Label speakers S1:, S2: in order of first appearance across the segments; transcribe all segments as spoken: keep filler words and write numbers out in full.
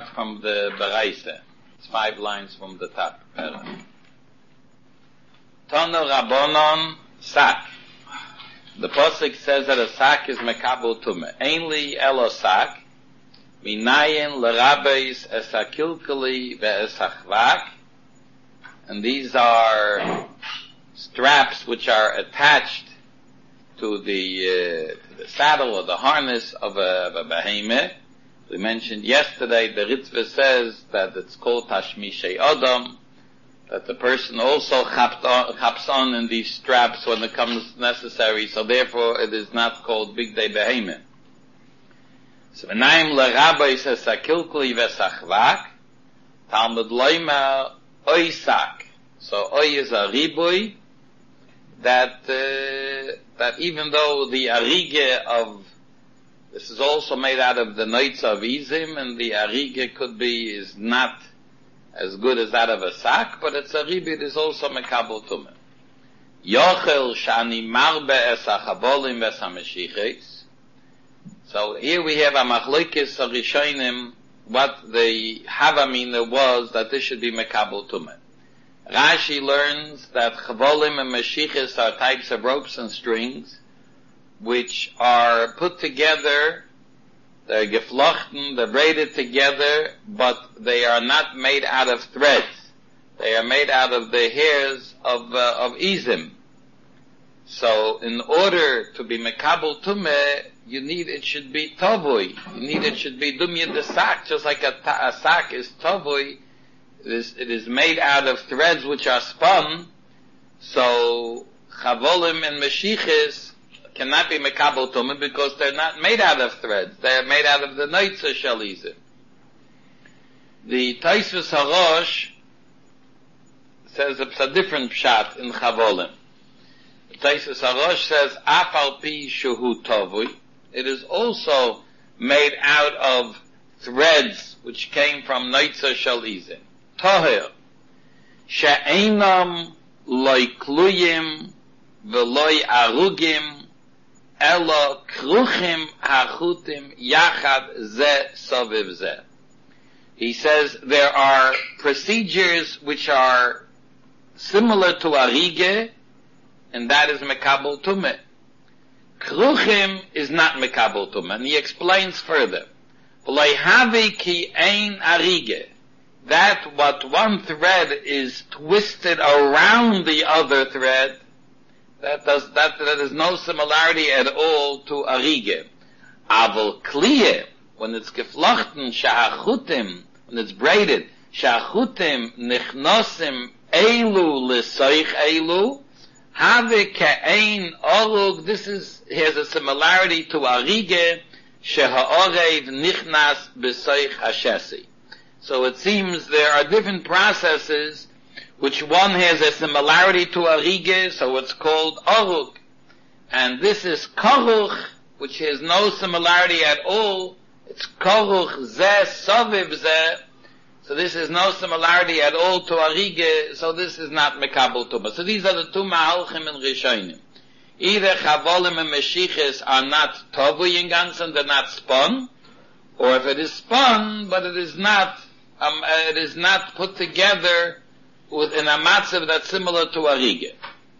S1: from the Beraisa. It's five lines from the top. Tono Rabbonon Sak. The Pasuk says that a sak is mekabel tumah. Ainli elo sak, minayin l'rabeis esakilkali ve'esachvak. And these are straps which are attached to the, uh, to the saddle or the harness of a, of a behemoth. We mentioned yesterday, the Ritva says that it's called Tashmishei Adam, that the person also chaps on in these straps when it comes necessary, so therefore it is not called Big Day Behemoth. So, V'naim l'rabai says Sakilkli v'sachvak, Talmud Loima Oisak. So, Oy is a ribui, that, uh, that even though the arige of this is also made out of the noitz of izim, and the arige could be, is not as good as that of a sak, but it's a ribit is also mekabel tumah. Yochel shani marbe es hachavolim ves hameshiches. So here we have a machlokes of Rishonim, what the havamina was that this should be mekabel tumah. Rashi learns that chavolim and meshiches are types of ropes and strings, which are put together, they're geflochten, they're braided together, but they are not made out of threads. They are made out of the hairs of, uh, of izim. So, in order to be mekabel tumeh, you need, it should be tovui. You need, it should be dumya de sak, just like a, ta- a sak is tovui. It is, it is made out of threads which are spun. So, chavolim and meshiches cannot be mekabel tumah because they're not made out of threads. They are made out of the noitza shalizim. The Taisvus Harosh says it's a different pshat in chavolim. The Taisvus Harosh says afal pi shuhu tovui. It is also made out of threads which came from noitza shalizim. Toher she'einam loy kluyim v'loy arugim Elo kruchim hachutim yachad ze soviv ze. He says there are procedures which are similar to arige, and that is mekabel tumah. Kruchim is not mekabel tumah, and he explains further. V'lo havi ki ein arige. That what one thread is twisted around the other thread, That does, that, that is no similarity at all to arige. Aval kliye, when it's geflochten, shachutim, when it's braided, shachutim nichnosim elu l'soich elu, have ke'ein orug, this is, has a similarity to arige, sheha'orev nichnas b'soich hashesi. So it seems there are different processes which one has a similarity to arige, so it's called orug. And this is koruch, which has no similarity at all. It's koruch zeh soviv zeh. So this is no similarity at all to arige, so this is not mekabel tumah. So these are the two mahalchim and rishonim. Either chavolim and meshiches are not tovu in ganzen, they're not spun, or if it is spun, but it is not, um, it is not put together with in a matzav that's similar to arige.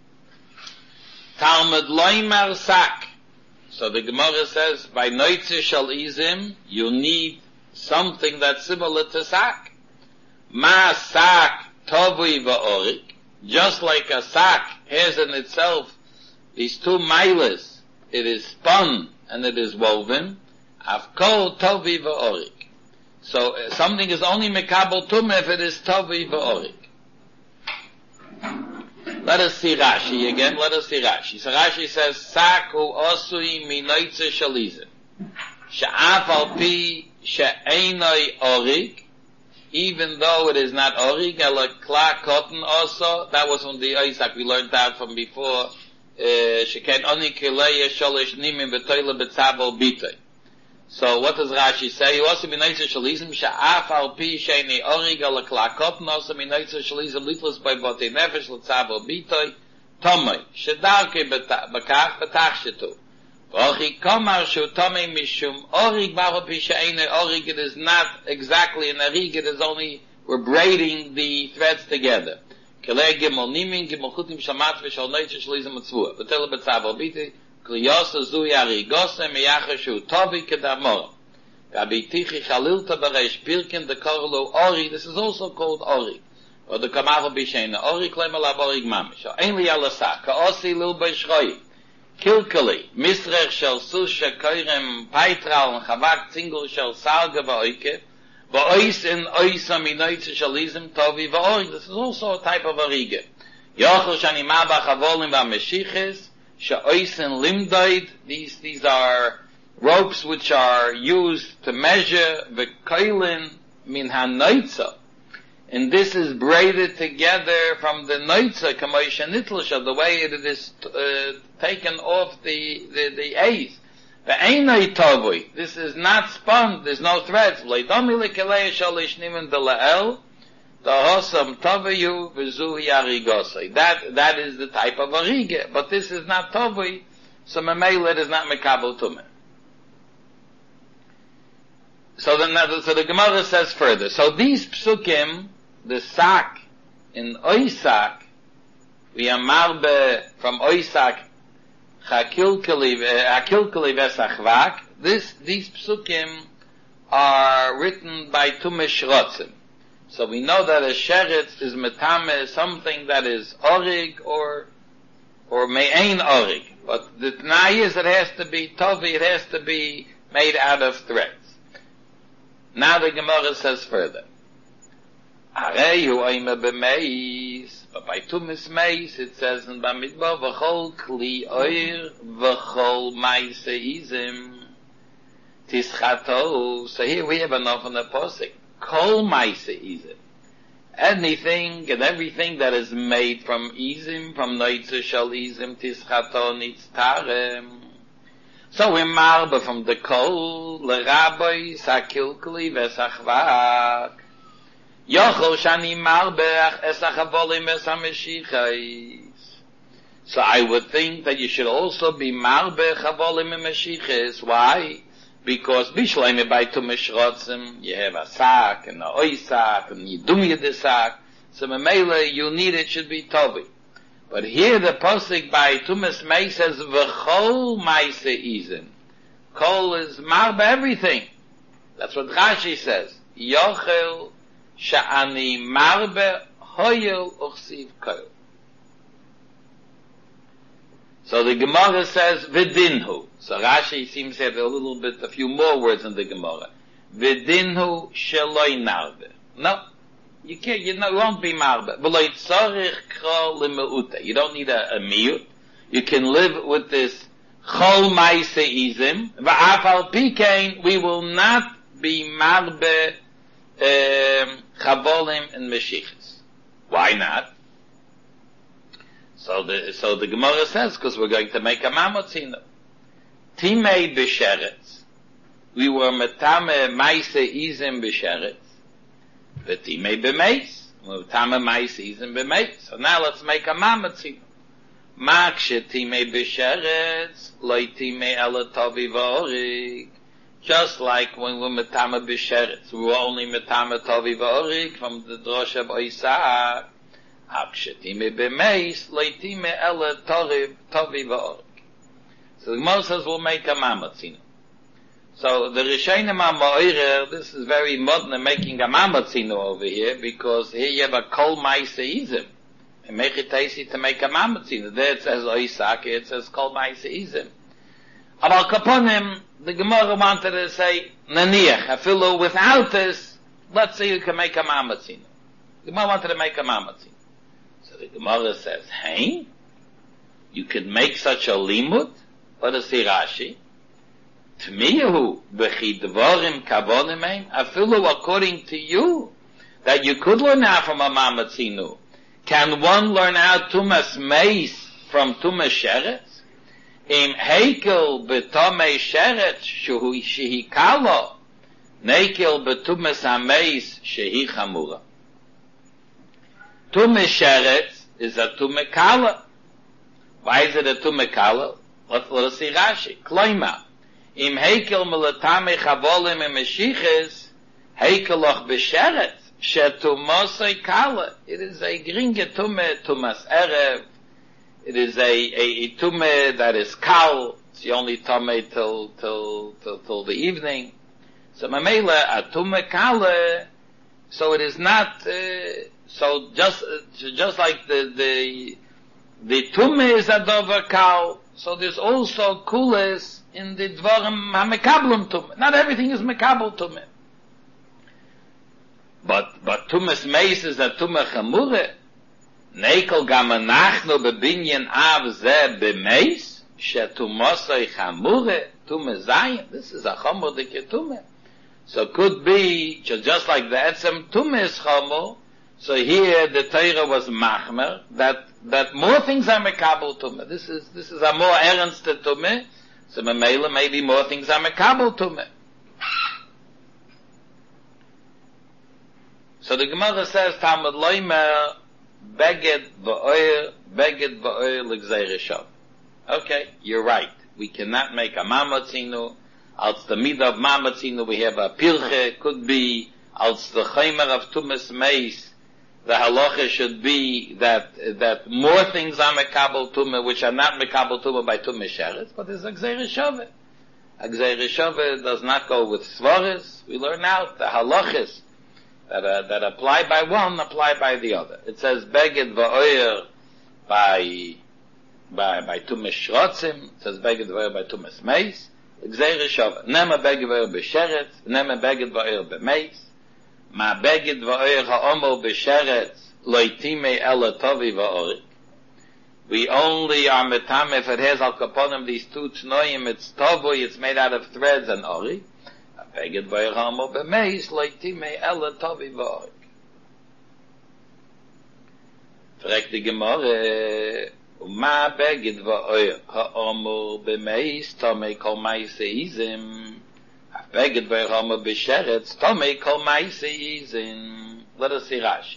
S1: Talmud loimar sak. So the Gemara says, by noitze shal izim, you need something that's similar to sak. Ma sak tovui va'orik. Just like a sak has in itself these two milas, it is spun and it is woven. Avkol tovi va'orik. So uh, something is only mekabel tumah if it is tovi va'orik. Let us see Rashi again. Let us see Rashi. So Rashi says, "Sak hu osui minoitze shalizim, she'af al pi she'einoi orig, even though it is not orig, ela kla cotton also." That was from the Isaac we learned that from before. Sheken oni kileya sholish nimim betoyle betzavo bitay. So what does Rashi say? You also minoitze shalizim she'af al pi she'einoi orig, ela kla cotton also minoitze shalizim litlos by botei nefesh letzavo bitay tomei shedarke bekach betach shetu. Orig kamar shutame mishum orig bava pishaina orig. It is not exactly an arig. It is only we're braiding the threads together. Kelei gimel nimin gimel chutim shamat v'shal neitz shlizim mitzvua. V'tel betzav obiti kliyasa zui arigose meyacha shu tovi kedamor. Gabitichi chalilta b'reish pirkin de korlo ori. This is also called ori. Or the kamar pishaina ori kleimel aborig mamish. Ainli alasa kaosi lil beishroi. Kilkeli, Misrech shel susha koirem paitral and chavak tzingel shel salga va'oike, va'ois in oisa minoitze shalizim tovi va'orig. This is also a type of ariga. Yochel shani mabach avolim va'meshiches, she'ois in limdoid. These, these are ropes which are used to measure v'koilin min ha'noitza. And this is braided together from the noitza, kamoisha nitlusha, the way it is uh, taken off the, the, the A's. The einai tovui, this is not spun, there's no threads. Leidomi lekelei shalish nimen de la'el, the hosam tovayu v'zuhi arigosai. That, that is the type of ariga, but this is not tovui, so memela is not mekabel tumah. So the, so the Gemara says further, so these psukim, the sak in oisak, we are marbe from oisak hakilkeli hakilkeli vesachvak. This these psukim are written by Tumesh Rotzim. So we know that a sheretz is metame, something that is orig or or me'ain orig. But the t'nai is it has to be tovi, it has to be made out of threads. Now the Gemara says further. Areyu oime b'meis, but by tumis meis it says in Bamidbar v'chol kli oir v'chol maise izim tischato. So here we have enough on the posik. Kol maise izim. Anything and everything that is made from izim, from noitze shal izim tischato nitztarem. So we marba from the kol l'raboy sakilkli v'sachvak. Yochel shani marbeach esachavolim esameshichais. So I would think that you should also be marbe chavolim emeshichais. Why? Because bishleime by tumesh rotzim, you have a sack and a oisak and you do the sack. So memele you need it should be tovi. But here the posik by tumesh mei says v'chol maise izin. Kol is marbe everything. That's what Rashi says. Yochel sha'ani marbe hoyel uchsiv koil. So the Gemara says vidinhu. So Rashi seems to have a little bit, a few more words in the Gemara. Vidinhu sheloi narbe. No, you can't. You know, won't be marbe. V'lo tzorich kro lemeuta. You don't need a, a miut. You can live with this chol maise izim. V'afal pikein, we will not be marbe chavolim and meshiches. Why not? So the so the Gemara says because we're going to make a mamotzino. Timei b'sheretz. We were metame maise izim b'sheretz. V'timei b'meis. Metame maise izim b'meis. So now let's make a mamotzino. Makshe timei b'sheretz. Loi timei ela tovi v'orig. Just like when we're metame b'sheretz, we were only metame tovi v'orig from the drosh of Oisah. Akshetime b'meis, leitime ele tovi v'orig. So the Gemara says we'll make a mamatzino. So the Rishonim HaMa'orer, this is very modern making a mamatzino over here, because here you have a kol maise izim. And make it easy to make a mamatzino. There it says Oisah, here it says kol maise izim. Aval kaponim, the Gemara wanted to say, naniach, afilu without this, let's say you can make a mamatzino. The Gemara wanted to make a mamatzino. So the Gemara says, hey, you could make such a limud? Let us see Rashi. Tmiyahu b'chi dvarim kavonim afilu according to you, that you could learn out from a mamatzino. Can one learn out tumas meis from tumas sheretz? Im heikel betomei sheretz shehu shehi kalo, neikel betumas hameis shehi chamura. Tumas sheretz is a tumas kala. Why is it a tumas kala? Let's, let us see Rashi. Kloima. Im heikel melatame chavolim and meshiches, heikelach b'sheret, shetumosei kala. It is a gringe tume, tumas erev. It is a, a, a tume that is kal. It's the only tume till, till, till, till the evening. So mamela, a tume kala, so it is not, uh, so just, uh, just like the, the, the tume is a dover kal, so there's also kules in the dvarim ha-mekablum tume. Not everything is mekabel tume. But, but tumes meis is a tume chamure. Nekel gam anachnu bebinyan av ze bemeis, she tumosoi chamure, tume zayin. This is a chamur dike tume. So could be, just like the etzem tume is chamur, so here the Torah was machmer, that, that more things are mekabel tume. This is, this is a more ernst tume, so memela maybe more things are mekabel tume. So the Gemara says, Talmud loimer, beged v'oyer, beged v'oyer l'gzeir shav. Okay, you're right. We cannot make a mamatzinu. Als the midah of mamatzinu, we have a pilche, could be, als the chaymer of tumas meis, the halacha should be that, that more things are mekabel tumah, which are not mekabel tumah by tumah sheretz, but there's a gzeir shav. A gzeir shav does not go with svaris. We learn out the halachas that uh, that apply by one, apply by the other. It says beged va'oyer by by by tumas shrotzim. It says beged va'oyer by tumas meis. Gzeir shav. Nema beged va'oyer b'sheretz. Nema beged va'oyer b'meis. Ma beged va'oyer ha'omer b'sheretz loitime ela tovi va'orik. We only are metame if it has al kaponim these two tnoim. It's tovui. It's made out of threads and orik. Beged va'oyer ha'omer b'meis loitime ela tovi va'orik. Fragt die Gemara, Ma beged va'oyer ha'omer b'meis tomei kol ma'aseh izim. Beged va'oyer ha'omer b'sheretz tomei kol ma'aseh izim. Let us see Rashi.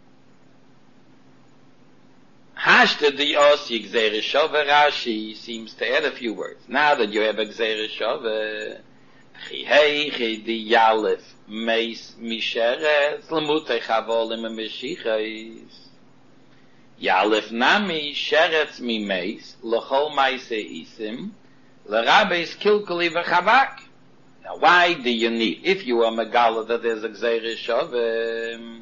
S1: Hashta di osi gzeir shove. Rashi seems to add a few words. Now that you have a gzeir shove, chihei di yalef meis misheretz l'mutei chavolim meshichais. Yalef nami sheretz mi meis l'chol ma'aseh isim l'rabeis kilkuli v'chavak. Now, why do you need, if you are megala that there's a gzeir shove,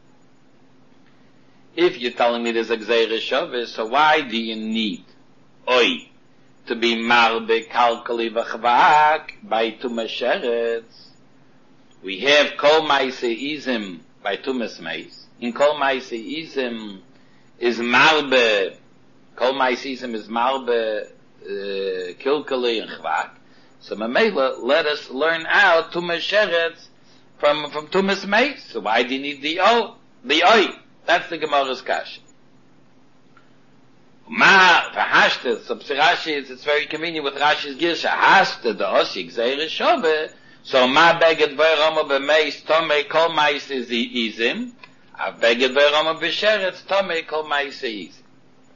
S1: if you're telling me there's a gzeir shove, so why do you need oi to be marbe kalkali v'chavak by tumas sheretz? We have kol ma'aseh izim by tumas meis. In kol ma'aseh izim is marbe, kol ma'aseh izim is marbe uh, kilkali and chavak. So Mamela, let us learn out tumas sheretz from from tumas meis. So why do you need the o, the oi? That's the Gemara's kasha. Ma v'hashta. So Rashi, it's, it's very convenient with Rashi's girsha. Hashta the osi gzeir shove. So ma beged va'oyer ha'omer b'meis tomei kol ma'aseh izim. A beged va'oyer ha'omer b'sheretz tomei kol ma'aseh izim.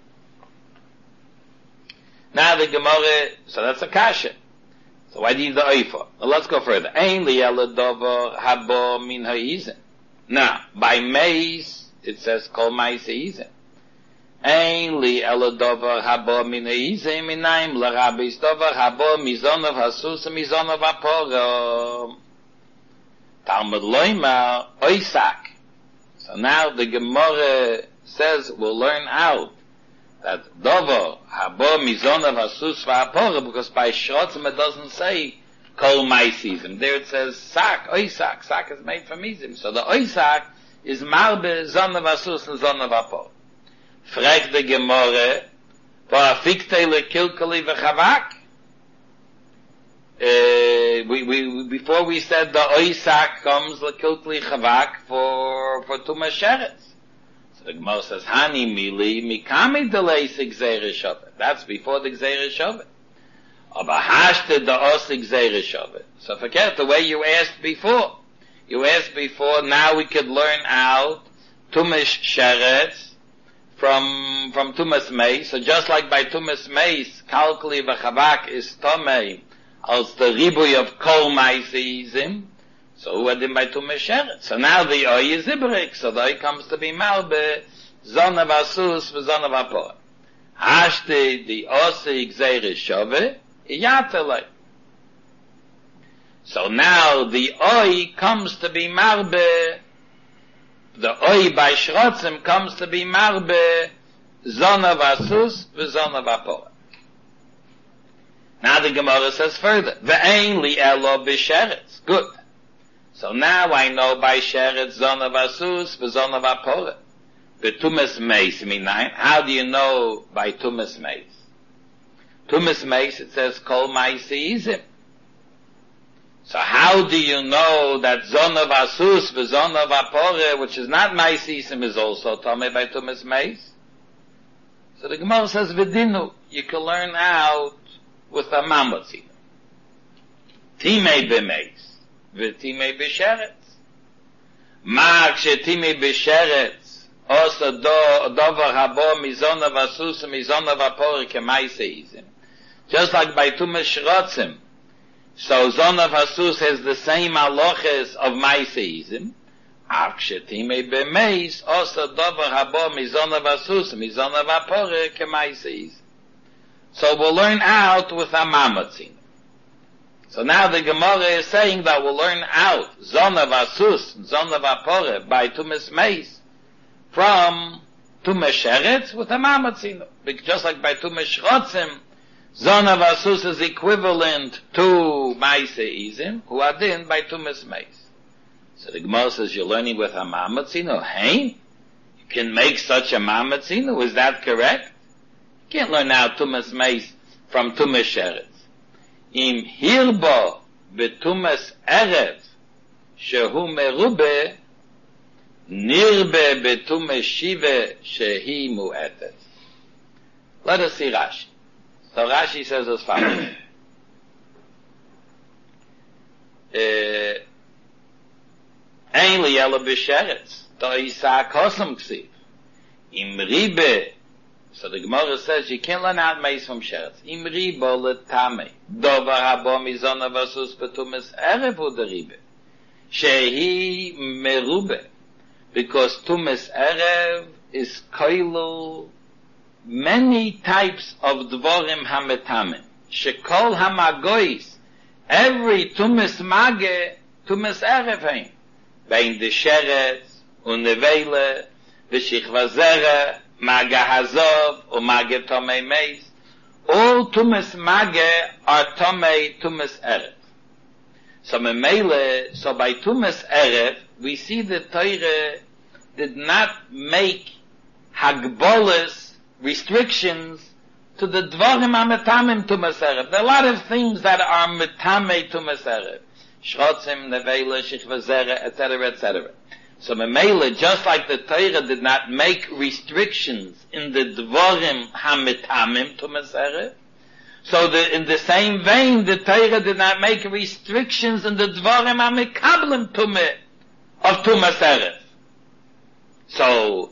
S1: Now the Gemara. So that's a kasha. So why do you need the oifa? Well, let's go further. Ein li ela dover habo min ha'izim. Now, by meis, it says kol ma'aseh izim. Ein li ela dover habo min ha'izim minayim l'rabis dover habo mizonov hasus mizonov haporo. Talmud loimar oisak. So now the Gemara says we'll learn out that dover habo mizonav hasus v'hapora, because by shrotzim it doesn't say kol ma'aseh izim. There it says sak, oisak. Sak is made from izim. So the oisak is marbe zonav hasus and zonav hapora. Frag the Gemara, v'afiktei lekilkali v'chavak. We we before we said the oisak comes lekilkali chavak for for tumas sheretz. The Gemara says, Hani mili mikami deleis gzeir shove. That's before the gzeir shove. Aber hashte the os gzeir shove. So forget the way you asked before. You asked before, now we could learn out tumas sheretz from, from Tumas Meis. So just like by Tumas Meis, Kalkli v'Chavak is Tomei, als the Ribuy of Kol Maisizim, so who had him by Tumas Sheretz. So now the Oy is Ibrik, so the Oy comes to be Malbe, Zon of Asus v'Zon of Apor. Ashti the Osi Gzeir Shove, Iyatelei. So now the Oy comes to be Marbe, the Oy by Shrotzim comes to be Marbe, Zon of Asus v'Zon of Apor. Now the Gemara says further, Ve'ein li elo b'sheretz. Good. So now I know by Sheretz, Zon of Asus v'Zon of Apor. Betumas Meis, minayin. How do you know by Tumas Meis? Tumas Meis, it says, Kol Maisizim. So how do you know that Zon of Asus v'Zon of Apor, which is not Maisizim, is also Tomei by Tumas Meis? So the Gemara says, V'dinu, you can learn out with a Mamotzin. Timei b'Meis, v'Timei b'Sheretz. Ma k'shetimei b'Sheretz, also do dover habo mizon of asus mizon of apor kemaiseizim. Just like by Tumas Shrotzim, so zon of asus has the same aloches of maiseizim. Akshetime bemeis also dover habo mizon of asus mizon of apor kemaiseizim. So we'll learn out with a mamatzin. So now the Gemara is saying that we'll learn out zon of asus zon of apor by Tumas Meis from Tumas Sheretz with a Mamatzino. Just like by Tumas Shrotzim, Zon of Asus is equivalent to Maise Izim, who are then by Tumas Meis. So the Gemara says you're learning with a Mamatzino. Hey, you can make such a Mamatzino. Is that correct? You can't learn now Tumas Meis from Tumas Sheretz. Im Hirbo betumas Erev shehu merube Nirbe betume shive shehi mu'etet. Let us see Rashi. So Rashi says as follows. Ein li ela b'sheretz. To isa kosam ksiv. Im ribe. So the Gemara says you can't learn out meis from sheretz. Im ribe letame. Dovar habo mizon avasus betumes erev u deribe. Shehi merube. Because Tumas Erev is koilu many types of dvorim hametamim. Shekol hamagois, every Tumas Mage, Tumas Erev hein. Bein de Sheretz, unevele, v'shichva zera, Mage hazov, u Mage tomei meis. All Tumas Mage are tomei Tumas Erev. So memele, so by Tumas Erev, we see the Torah did not make hagbolas, restrictions, to the dvarim ha-metamim Tumas Erev. There are a lot of things that are metamei Tumas Erev. Shrotzim, nevela, shichva zera, et cetera, et cetera. So memele, just like the Torah did not make restrictions in the dvarim ha-metamim Tumas Erev, so the, in the same vein, the Torah did not make restrictions in the dvarim ha-mekablim tumah of Tumas Erev. So,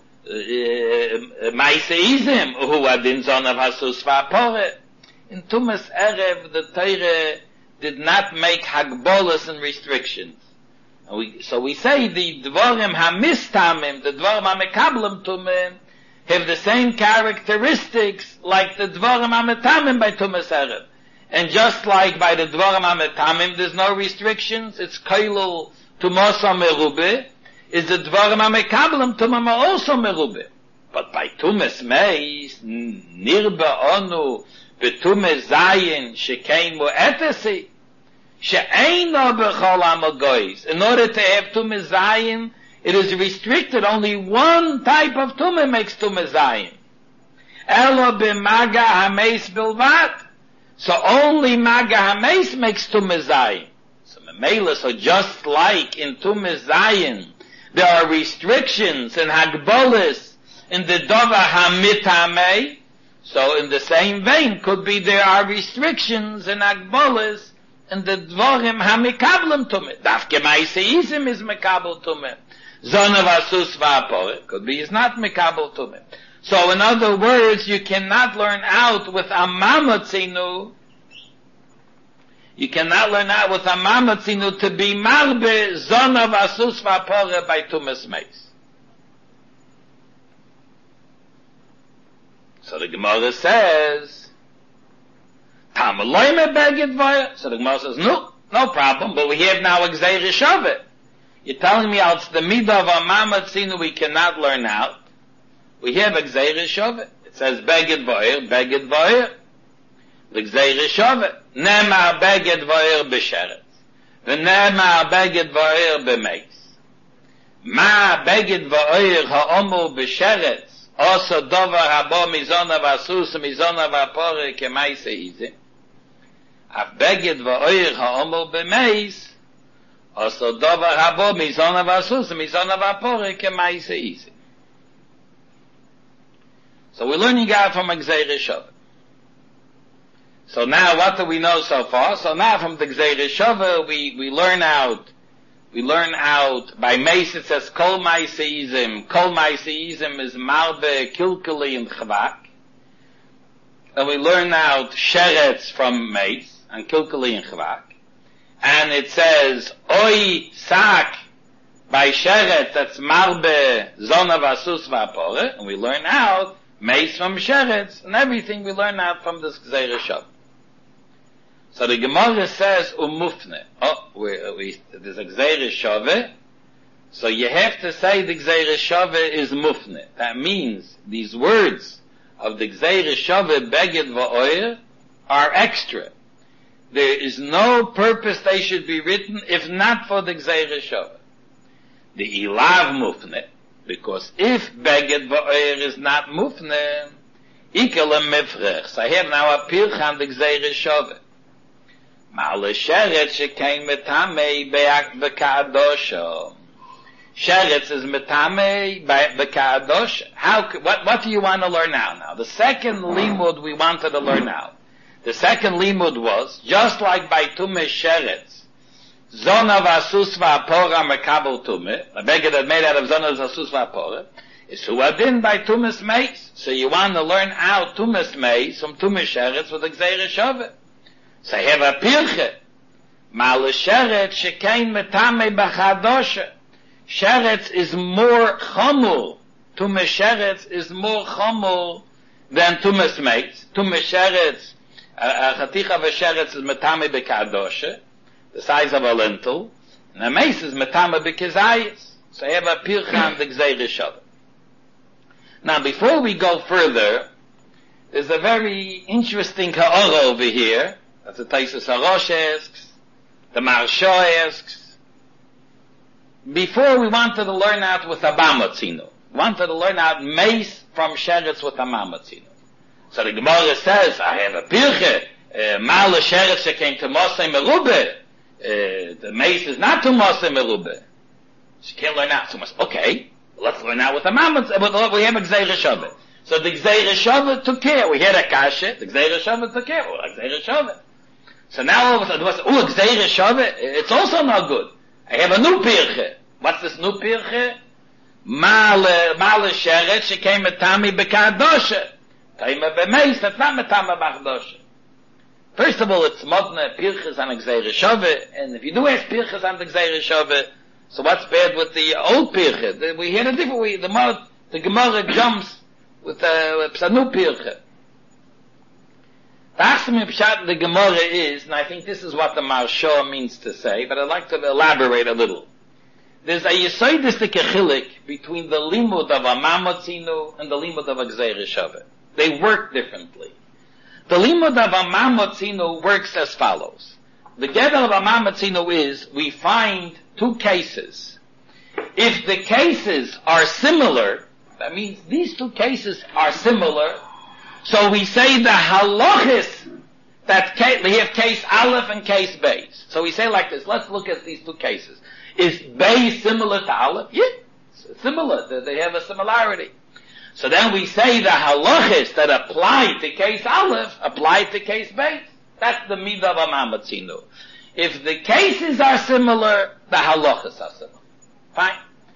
S1: Maiseizim, who are in Zon of Asus v'Apor. In Tumas Erev, the Torah did not make hagbolas and restrictions. And we, so we say the dvarim ha-mistamim, the dvarim ha-mekablim tumah, have the same characteristics like the dvarim ha-metamim by Tumas Erev. And just like by the dvarim ha-metamim, there's no restrictions, it's koilul tumosa merube, is the dvarim ha-mekablim tumah also merube. But by Tumas Meis, nirbe onu, betumas zayin, shekein mu'etesi, she'eino b'chol ha'magois. In order to have Tumas Zayin, it is restricted. Only one type of tumah makes Tumas Zayin. Elo b'maga hameis bilvat. So only maga hameis makes Tumas Zayin. So memela, so just like in Tumas Zayin, there are restrictions and hagbolas in the Dover HaMitamei, so in the same vein could be there are restrictions and hagbolas in the Dvorim HaMikablim Tumeh. Dafke Maiseizim is Mikabel Tumeh. Zon of Asus V'Apor, could be is not Mikabel Tumeh. So in other words, you cannot learn out with a mamatzinu. You cannot learn out with a mamatzinu to be marbe zonav asus v'apore by tumas meis. So the Gemara says, Tamaloy me beged vaya. So the Gemara says, no, no problem, but we have now a gzeir shavet. You're telling me out the midah of a mamatzinu we cannot learn out. We have a gzeir shavet. It says beged vaya, beged vaya. The gzeir shavet. Nema beged vaya b'sheretz. V'nema beged vaya b'meis. Ma beged vaya ha'omu b'sheretz. Also dover habo mizona vasus mizona vapore kemaise izim. Af beged va'oir ha'omu b'meis. Also dover habo mizona vasus mizona vapore kemaise izim. So we're learning out from a gzeir shavet. So now what do we know so far? So now from the gzeir shavet we, we learn out We learn out, by Meis it says, Kol Maiseizim. Kol Maiseizim is Marbe, Kilkuli, and Chavak. And we learn out Sheretz from Meis, and Kilkuli, and Chavak. And it says, Oi Sak, by Sheretz, that's Marbe, Zona Vasus Vapore. And we learn out Meis from Sheretz, and everything we learn out from this Gzeir Shav. So the Gemara says, umufne. Oh, we, we, there's a gzeir shove. So you have to say the gzeir shove is mufne. That means these words of the gzeir shove, beged va'oyer, are extra. There is no purpose they should be written if not for the gzeir shove. The ilav mufne, because if beged va'oyer is not mufne, ikelem mefrech. So I have now a pirchan the gzeir shove. Ma'ale sheretz shekein metame b'ka'adosha. Sheretz is metame b'ka'adosha. How, what, what do you want to learn now? Now, the second limud we wanted to learn now. The second limud was, just like by tume sheretz, zona v'asus v'apora mekabel tume, a beged that made out of zona v'asus v'apora, is huadin by tumes meis. So you want to learn out tumes meis from tume sheretz with the gzeir shavet. So I have a pirche. Ma'ale sheretz shekein metame b'chadosha. Sheretz is more chomul. Tume sheretz is more chomul than tumes meis. Tume sheretz, a chaticha v'sheretz is metame b'kadosha, the size of a lentil, and a meis is metame b'kezayis. So I have a pirche on the gzeir shavet. Now before we go further, there's a very interesting ha'ora over here. That's the Taisus Harosh asks, the Maharsha asks. Before we wanted to learn out with a Bamatzinu. We wanted to learn out Meis from Sheretz with a Mamatzinu. So the Gemara says, I have a Pirche, Ma'ale Sheretz shekein to Moshe Merube. The Meis is not to Moshe Merube. She can't learn out. So much. Okay, let's learn out with a Mamatzinu. We have a Gzeir Shavet. So the Gzeir Shavet took care. We had a Kasha, the Gzeir Shavet took care. Well, Gzeir Shavet. So now all of a sudden, oh, gzeir shavet, it's also not good. I have a new pirche. What's this new pirche? Ma'ale, ma'ale sheretz, shekein metami b'ka'adosha. Taima b'meis, that's not metama b'ka'adosha. First of all, it's modne pirches on a gzeir shavet, and if you do ask pirches on the gzeir shavet, so what's bad with the old pirche? We had a different way, the mod, the Gemara jumps with a, with a new pirche. The Achsim Pshat the Gemara is, and I think this is what the Maharsha means to say, but I'd like to elaborate a little. There's a Yesodistic chilik between the limud of a Mamatzinu and the limud of a Gzeir Shavet. They work differently. The limud of a Mamatzinu works as follows. The gather of a Mamatzinu is, we find two cases. If the cases are similar, that means these two cases are similar, so we say the halachis, that case, we have case Aleph and case Beis. So we say like this, let's look at these two cases. Is Beis similar to Aleph? Yeah, similar, they have a similarity. So then we say the halachis that apply to case Aleph, apply to case Beis. That's the midah of a Mamatzinu. If the cases are similar, the halachis are similar. Fine.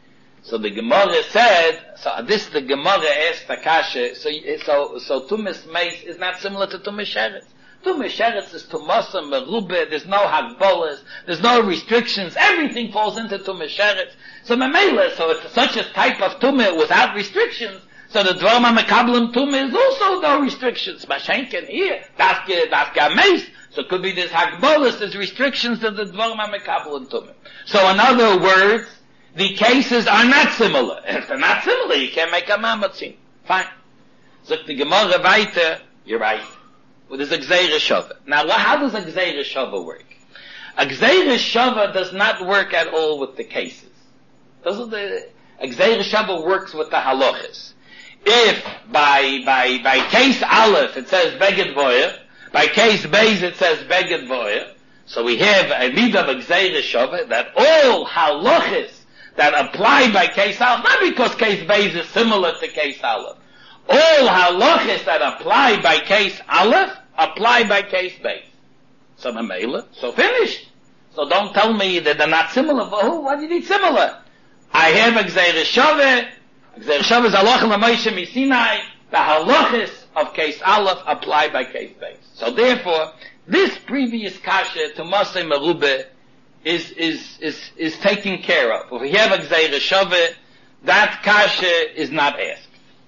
S1: So the Gemara said, so this the Gemara asked the Kasha, so, so, so Tumas Meis is not similar to Tumas Sheretz. Tumas Sheretz is Tumasa Merube, there's no Hagbolas, there's no restrictions, everything falls into Tumas Sheretz. So Mamela, so it's such a type of Tumah without restrictions, so the Dvar Mekablim Tumah is also no restrictions. Mashenken here, Daske, Daske Meis, so it could be this Hagbolas, there's restrictions to the Dvar Mekablim Tumah. So in other words, the cases are not similar. If they're not similar, you can't make a mamatzin. Fine. So the Gemara weiter, you're right. Well, there's a Gzeira Shava. Now, how does a Gzeira Shava work? A Gzeira Shava does not work at all with the cases. Doesn't the, a Gzeira Shava works with the halachas. If by, by, by case Aleph it says Beged Voya, by case Beis it says Beged Voya, so we have a mid of a Gzeira Shava that all halachas that apply by case Aleph, not because case Beis is similar to case Aleph. All halachas that apply by case Aleph apply by case Beis. So Mamela, so finished. So don't tell me that they're not similar. Oh, why do you need similar? I have a Gzeira Shava. Gzeira Shava is halacha l'Moshe Misinai. The halachas of case Aleph apply by case Beis. So therefore, this previous kasha to Masei Merube is, is, is, is taken care of. If we have a Gzeira Shava, that kasha is not asked.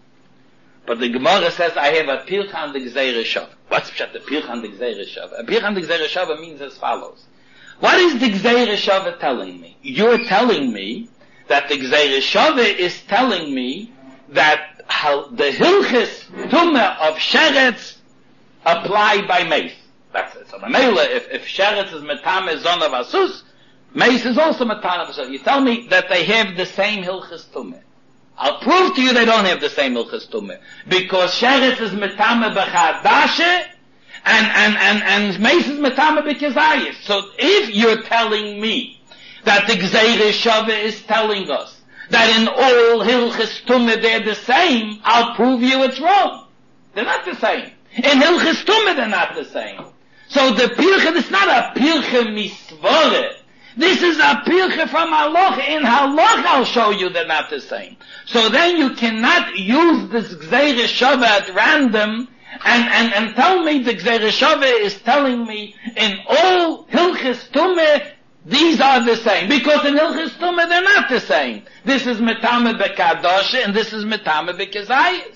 S1: But the Gemara says, I have a Pirchan the Gzeira Shava. What's the Pirchan the Gzeira Shava? A Pirchan the Gzeira Shava means as follows. What is the Gzeira Shava telling me? You're telling me that the Gzeira Shava is telling me that how the Hilchis Tumah of Sheretz apply by Meis. That's it. So Mamela, if, if Sheretz is Metame Zon of Asus, Meis is also Metame of Asus. You tell me that they have the same Hilchis Tumah. I'll prove to you they don't have the same Hilchis Tumah. Because Sheretz is Metame B'chadashe, and, and, and, and Meis is Metame B'kezayis. So if you're telling me that the Gzeira Shava is telling us that in all Hilchis Tumah they're the same, I'll prove you it's wrong. They're not the same. In Hilchis Tumah they're not the same. So the Pircha is not a Pircha Misvore. This is a Pircha from Halacha. In Halacha I'll show you they're not the same. So then you cannot use this Gzeira Shava at random and, and, and tell me the Gzeira Shava is telling me in all Hilchis Tumah these are the same. Because in Hilchis Tumah they're not the same. This is Metame B'Kadosh and this is Metame B'Kezayis.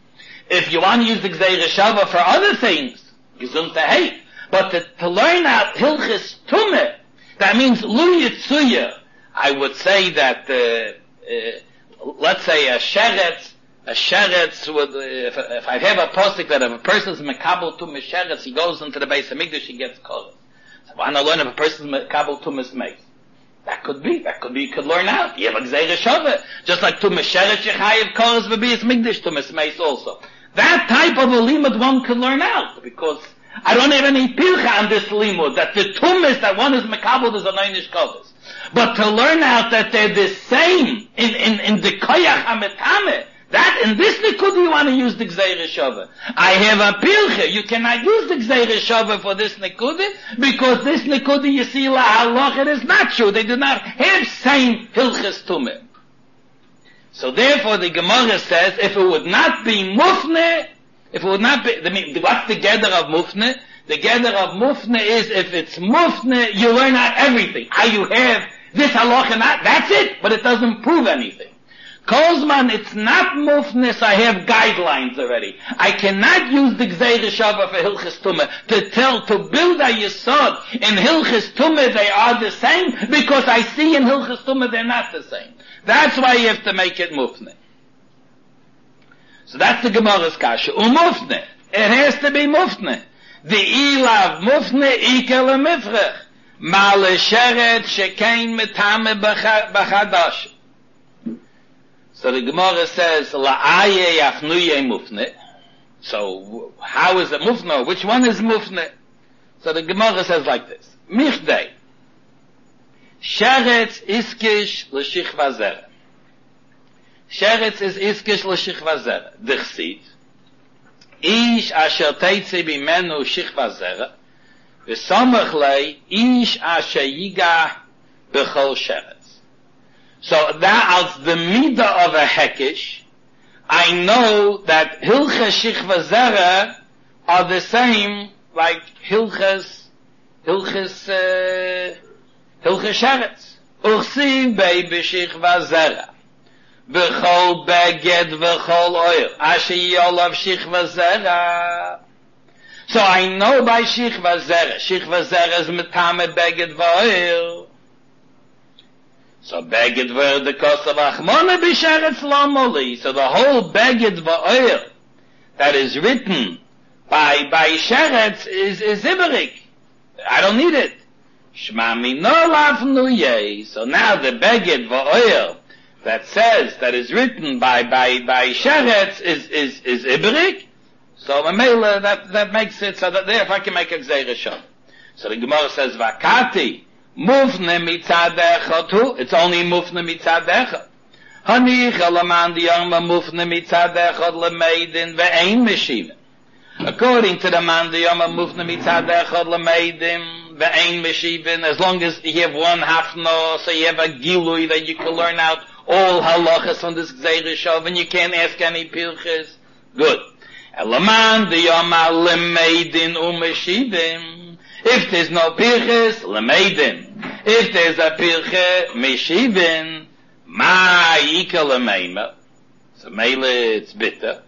S1: If you want to use the Gzeira Shava for other things, Gesund to hate. But to, to learn out Hilchis Tumah, that means Lu Yitzuya. I would say that, uh, uh, let's say a Sheretz, a Sheretz would, uh, if, if I have a postic that if a person's Mekabel Tumah Sheretz, he goes into the Beis HaMikdash, he gets Koros. So I want to learn if a person's Mekabel Tumah Meis. That could be, that could be, you could learn out. You have a Gzeira Shava. Just like Tumah Sheretz, Yechayev Koros v'Beis HaMikdash Tumah Meis also. That type of a limud one could learn out, because I don't have any pilcha on this limud, that the tumas, that one is mekabel, is a neinish kovis. But to learn out that they're the same in, in, in the koyach hametame, that, in this nikuda you want to use the Gzeira Shava. I have a pilcha, you cannot use the Gzeira Shava for this nikuda, because this nikuda you see la halach, it is not true. They do not have same pilchas tumah. So therefore the Gemara says, if it would not be mufne, if it would not be, I mean, what's the gather of mufne? The gather of mufne is, if it's mufne, you learn out everything. How you have this halacha and that, that's it, but it doesn't prove anything. Kozman, it's not mufne, so I have guidelines already. I cannot use the Gzeira Shava for Hilchis Tumah to tell, to build a Yesod. In Hilchis Tumah they are the same, because I see in Hilchis Tumah they're not the same. That's why you have to make it mufne. So that's the Gemara's kasha. Umufne. It has to be mufne. The ilav mufne ikel mifrech. Male sheret shekein metame b'chadash. So the Gemara says, la'aye yachnuye mufne. So how is it mufne? Which one is mufne? So the Gemara says like this. Michdei. Sheretz iskish l'shichva zera. Sheretz is iskish l'shichva zera. Dichsit. Ish asher teitze bimenu shichva zera. V'samach lei ish asher yiga b'chol sheretz. So that as the midah of a hekish, I know that hilchas shichva zera are the same like hilchas, hilchas, uh, hilchas sheretz. Uchsi bei b'shichva zera. V'chol beged v'chol oil. Asher yolav shichva zera. So I know by shichva zera. Shichva zera is metame beged v'oil. So beged v'oil the kosav achmona b'sheretz lomoli. So the whole beged v'oil that is written by, by sheretz is, is iberik. I don't need it. Shma mi no lafnu yeh. So now the beged v'oil that says, that is written by, by, by sheretz is, is, is iberik. So Mamela, that, that makes it so that therefore I can make a gzeira shov. So the Gemara says, Vakati, mufne mitzadecha tu, it's only mufne mitzadecha. Hani chalaman diyama mufne mitzadecha lemeidin ve'ein meshivin. According to the man diyama mufne mitzadecha lemeidin ve'ein meshivin, as long as you have one hafno, so you have a gilui that you can learn out all halachas on this gzeira shov, and you can't ask any pilchas, good. Elaman diyama lemeidin umeshivin. If there's no pirches, lemeidin. If there's a pirche, meshivin, ma yika lemeima. So mele, it's bitter.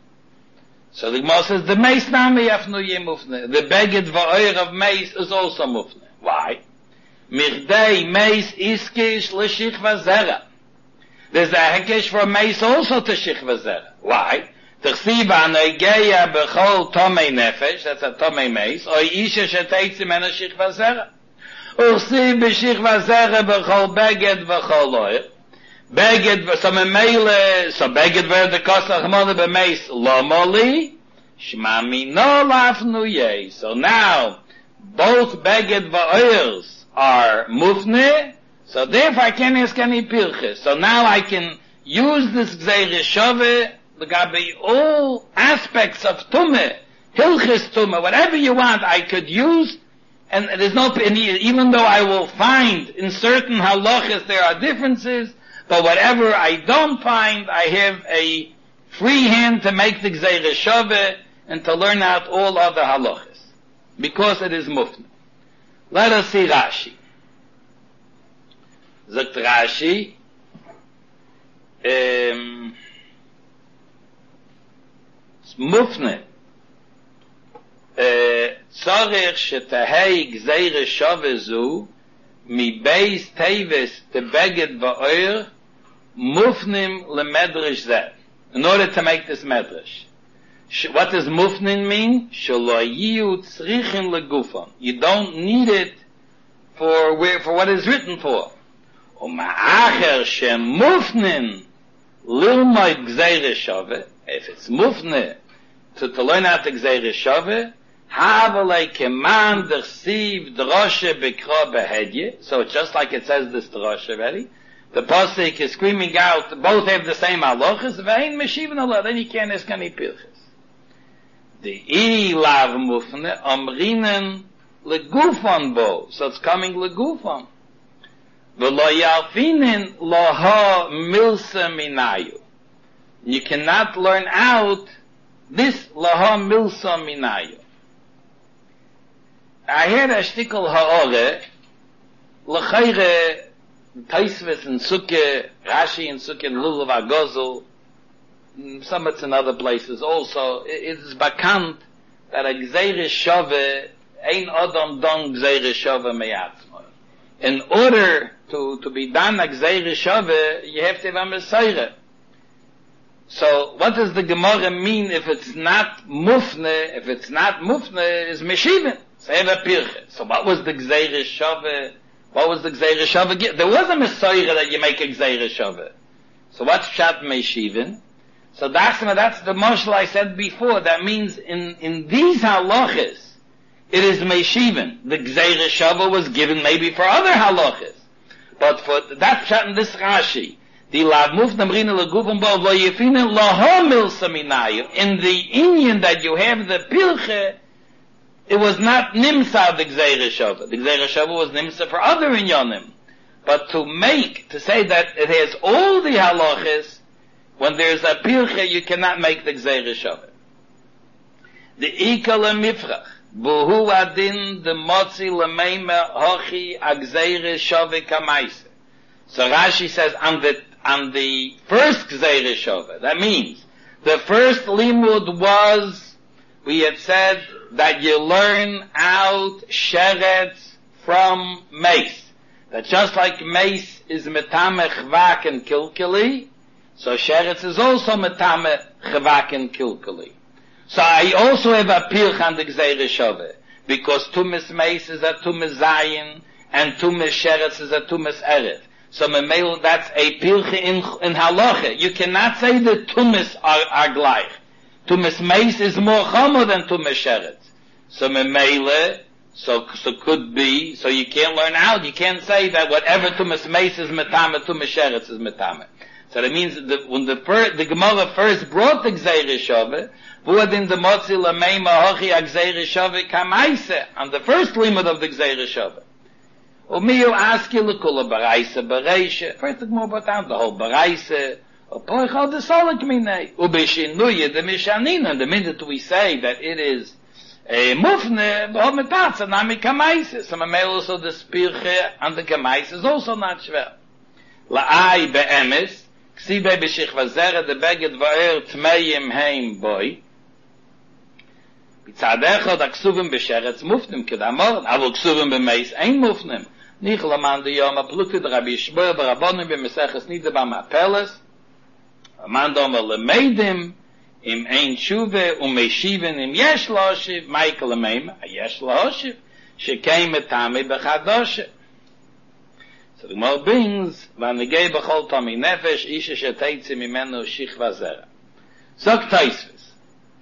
S1: So the Gemara says, the meis nami yafnu ye mufne. The beged va'oir of meis is also mufne. Why? Mirdei meis iskish l'shichva zera. There's a hekesh for meis also to shichva zera. Why? T'chsiv anogeya b'chol tomei nefesh, that's a tomei meis, or isha sheteitzi mena shichva zera. Uchsiv b'shichva zera b'chol beged v'chol oil. Beged, so memele, so beged v'er de kosach mona b'meis lo moli, shma mino lafnu yeh. So now, both beged v'oils are mufne, so therefore I can't ask any pilches. So now I can use this gzeira shove, L'gabe all aspects of tumah, hilchis tumah, whatever you want, I could use, and there's no, even though I will find in certain halachas there are differences, but whatever I don't find, I have a free hand to make the gzeira shaveh and to learn out all other halachas, because it is mufna. Let us see Rashi. Zakt Rashi, um, mufne tzarech shetahei gzeira shove zu mi beis teves te beged va'oir mufnim lemedrash zeh. In order to make this medrash, what does mufnin mean? Shelo yiu tzrichin legufon. You don't need it for where, for what it's written for. Uma'acher shem mufnin lilmoid gzeira shove. If it's mufne to, to learn out the gzeira shove, havalei keman dersiv droshe bekra behedye. So it's just like it says this droshe already. The pasuk is screaming out, both have the same halachas, ve'ein meshivin Allah, then you can't ask any pilchas. The i lav mufne amrinen legufon bo. So it's coming legufon. V'lo yalfinin loha milsa minayu. You cannot learn out this laha milsa minayu. I had a shtickle ha'ore, l'chayre, Taisves and Sukkah, Rashi and Sukkah and Lulav Agozel, some it's in other places also. It is bakant that a gzeira shove, ein odom don gzeira shove meyatzmo. In order to, to be done a gzeira shove, you have to have a Messiah. So, what does the Gemara mean if it's not mufne? If it's not mufne, is meshivin. So, have a pirche. So, what was the gzeira shove? What was the gzeira shove? There was a Messiah that you make a gzeira shove. So, what's shat meshivin? So, that's, that's the marshal I said before. That means in, in these halachas, it is meshivin. The gzeira shove was given maybe for other halachas. But for, that's shat in this Rashi. The lav muf namrina legufim bo lo yefinen laha milsa minayu. In the Indian that you have the pilche, it was not nimsa the gzeira shava. The gzeira shava was nimsa for other inyanim. But to make, to say that it has all the halachas, when there's a pilche, you cannot make the gzeira shaveh. The ikal mifrach, buhu adin the motzi lemeima hochi agzeira shaveh kamaise. So Rashi says on the on the first gzeira shaveh. That means the first limud was, we had said that you learn out sheretz from mace. That just like mace is metame chvak and kilkeli, so sheretz is also metame chvak and kilkeli. So I also have a pilch on the gzeira shaveh, because tumis mace is a tumis zayin, and tumis sheretz is a tumis erev. So memel, that's a pilch in, in halacha. You cannot say that tumis are, are gleich. Tumis mace is more chomer than tumis sheretz. So memele, so, so could be, so you can't learn out, you can't say that whatever tumis mace is metame, tumis sheretz is metame. So that means that when the first, the Gemara first brought the gzeira shaveh, in the motzi lameima hochi agzeira shaveh kamaise, on the first limit of the gzeira shaveh. Umiyu aski lekula baraise bereishe. First the Gemara brought down the whole baraise. Upoichal de solik minei. Ubishinuye de mishanin. And the minute we say that it is a mufne, behom etatza nami kamaise. So mamel also the spirche and the kamaise is also not shver. La'ai be'emes. Ksibe b'shich zera de beged va'er tmeyim heim boy. Bitzadecho da ksuvim b'sheretz mufnim kedamor, avol ksuvim b'meis ein mufnim. Nich laman de yom aplukte de Rabbi Yishmael b'rabonim b'meseches nida b'mapeles. Aman domer lemeidim im ein tshuve umeshiven im yesh loshiv, Michael ameim, yesh loshiv, shekeim etame b'chadoshe. So the Gemara brings, v'anegei b'chol tomi nefesh, isha sheteitzi mimenu shichva zera. Zog Taisvis,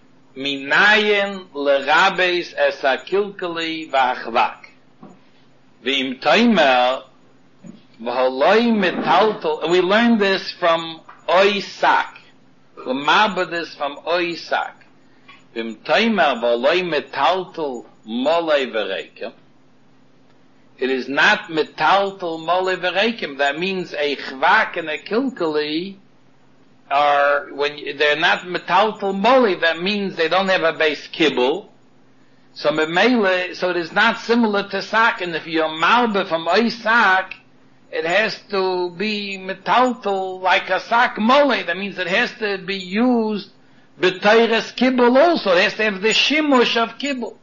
S1: minayin lerabes es hakilkeli v'achvak. V'im toimer, v'holoi metaltel, and we learned this from Oisak. We marber this from Oisak. V'im toimer, v'holoi metaltel molei v'reikem. It is not metaltel mole verekim. That means a chvak and a kilkeli are, when you, they're not metaltel mole, that means they don't have a base kibble. So memele, so it is not similar to sak, and if you're malbe from oisak, it has to be metaltel like a sak mole. That means it has to be used b'teires kibble also. It has to have the shimush of kibble.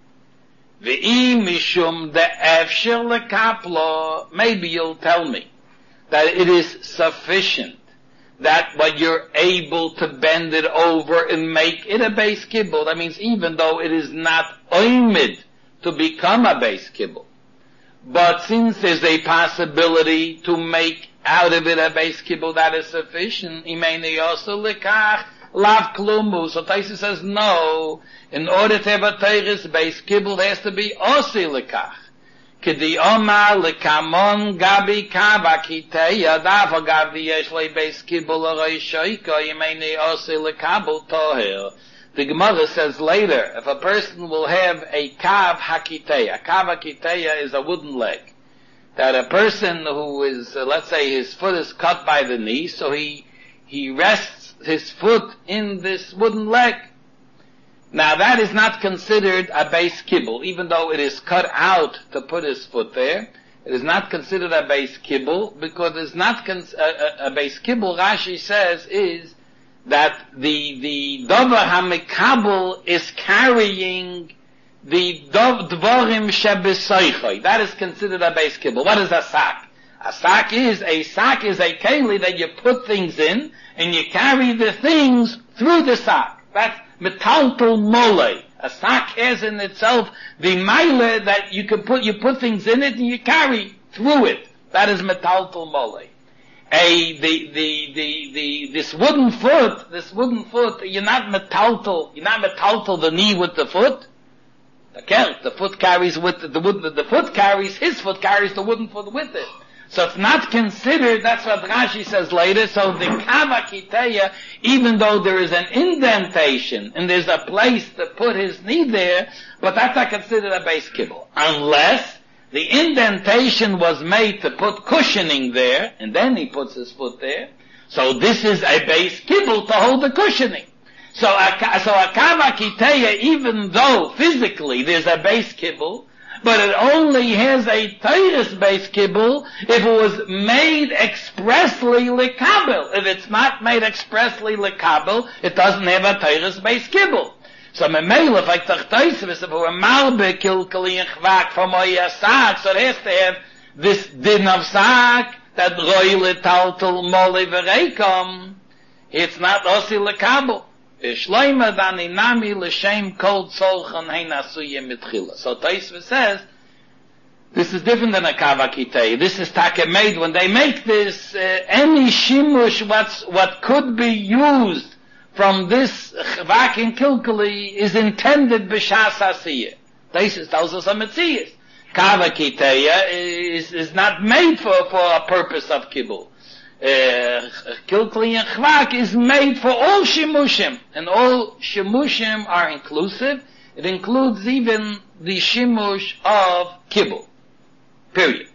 S1: Ve'i mishum de efshir lekaplo, maybe you'll tell me that it is sufficient that what you're able to bend it over and make it a base kibble. That means even though it is not oimid to become a base kibble, but since there's a possibility to make out of it a base kibble, that is sufficient. Imeni also lekach lav klumu. So Taisa says no. In order to have a teiris base kibble, there has to be osi lekach. Kedi omar lekamon gabi kava kiteya dava gabi yesh le base kibble aroi shoiko yemeni osi lekabel toher. The Gemara says later, if a person will have a kav hakiteya, kav hakiteya is a wooden leg, that a person who is, uh, let's say his foot is cut by the knee, so he, he rests his foot in this wooden leg. Now that is not considered a base kibble, even though it is cut out to put his foot there. It is not considered a base kibble, because it's not cons- a, a, a base kibble, Rashi says, is that the, the dover hamikabel is carrying the dvorim shebesoichoi. That is considered a base kibble. What is a sack? A sack is, a sack is a keli that you put things in, and you carry the things through the sack. That's metaltal mole. A sack has in itself the mile that you can put, you put things in it and you carry through it. That is metaltal mole. A, the, the, the, the, this wooden foot, this wooden foot, you're not metaltal, you're not metaltal the knee with the foot. Okay, the foot carries with the, the wood, the foot carries, his foot carries the wooden foot with it. So it's not considered, that's what Rashi says later, so the kava kiteya, even though there is an indentation, and there's a place to put his knee there, but that's not considered a base kibble. Unless The indentation was made to put cushioning there, and then he puts his foot there. So this is a base kibble to hold the cushioning. So a, so a kava kiteya, even though physically there's a base kibble, but it only has a Torah's base kibble if it was made expressly lekabel. If it's not made expressly lekabel, it doesn't have a Torah's base kibble. So memele, if I take Tosfos, if it were malbe kilkeli and chvak from oya sak, so it has to have this din of sak, that roile taltel mole verekom. It's not osi lekabel. Shloima dani nami l'shem kol tzolchan hein asuye mitchila. So Tosfos says, this is different than a kava kitei. This is take made, when they make this, uh, any shimush, what's, what could be used from this chvak and kilkeli is intended b'shas asiyah. Tosfos tells us a metzias. Kava kiteya is, is not made for, for a purpose of kibbul. Uh, kilkeli and chvak is made for all shimushim, and all shimushim are inclusive. It includes even the shimush of kibbul. Period.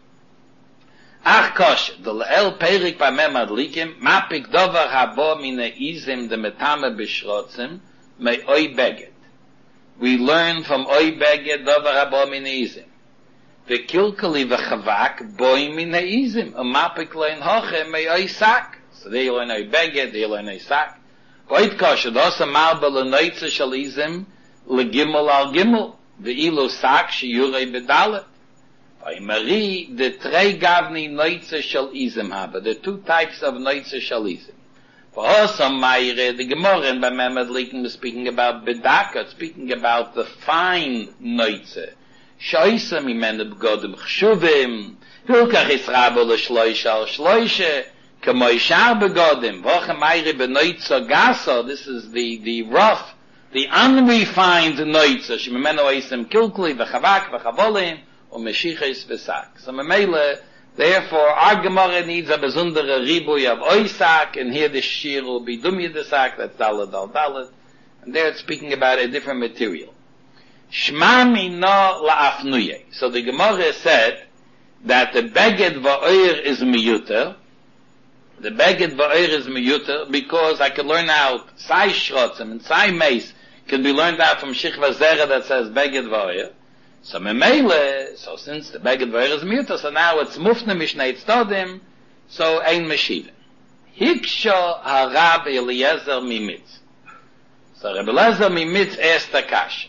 S1: Ach kosh, the le'el perik b'mem adlikim, mapik dover habo mine izim de metame b'shrotzim, me oi beged. We learn from oi beged dover habo mine izim. The kilkeli v'chavak boy min ha'izim, a mapik lein hoche me oi sak. So they learn oi beged, they learn oi sak. Oit kosher, dosa malba l'noitze shal izim, l'gimel al gimel, v'ilu sak shiyurei bedalet. By Marie, the trei gavni noitze shal izim habe, the two types of noitze shal izim. For Osam Meire, the Gemara in Bamemad Liken was speaking about bedaka, speaking about the fine noitze. Shoysa mimene begodim chshuvim, hilkach israbo l'shloisha al shloisha, k'moi shar begodim, voche meire benoitza gasa, this is the, the rough, the unrefined noitza, shemimene oisem kilkli, v'chavak, v'chavolim, or meshiches v'sak. So memele, therefore, our Gemara needs a besundere ribuy of oisak, and here the shir will be dumya desak, that's dalad al dalad, and there it's speaking about a different material. Shma mino la'afnuye. So the Gemara said that the beged va'oir is miyuter. The beged va'oir is miyuter because I could learn out sai shrotzim and sai meis can be learned out from shichva zera that says beged va'oir. So memele, so since the beged va'oir is miyuter, so now it's mufne mishnei tzodim, so ein meshivin. Hiksho harab Eliezer mimitz. So Rabbi Eliezer mimitz asked the kasha.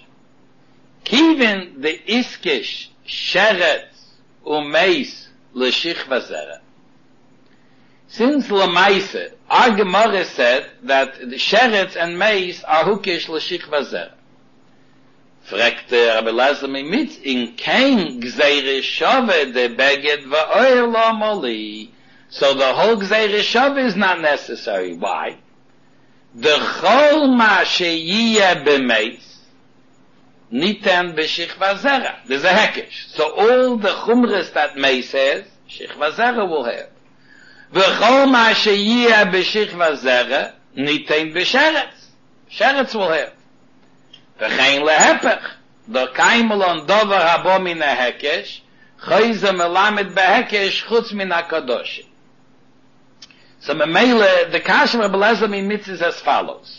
S1: Kiven the iskish sheret umeis l'shichva zera. Since l'maise, our Gemara said that the sherets and meis are hukish l'shichva zera. Fragte Rabbi Eliezer mimitz in kein gzeire shove de beged va'oir lo moli. So the whole gzeire shove is not necessary. Why? The chol ma sheyiyeh b'meis nitan b'shichva zera. There's a hekesh. So all the chumras that meis has, shichva zera will have. V'chol ma sheyiyeh b'shichva zera nitan b'sheretz. Sheretz will have. V'chein lehepech. The kaimel on dover habo min hekesh, choyze melamed behekesh chutz min hakadoshim. So memele, the kasha of Eliezer mimitz is as follows.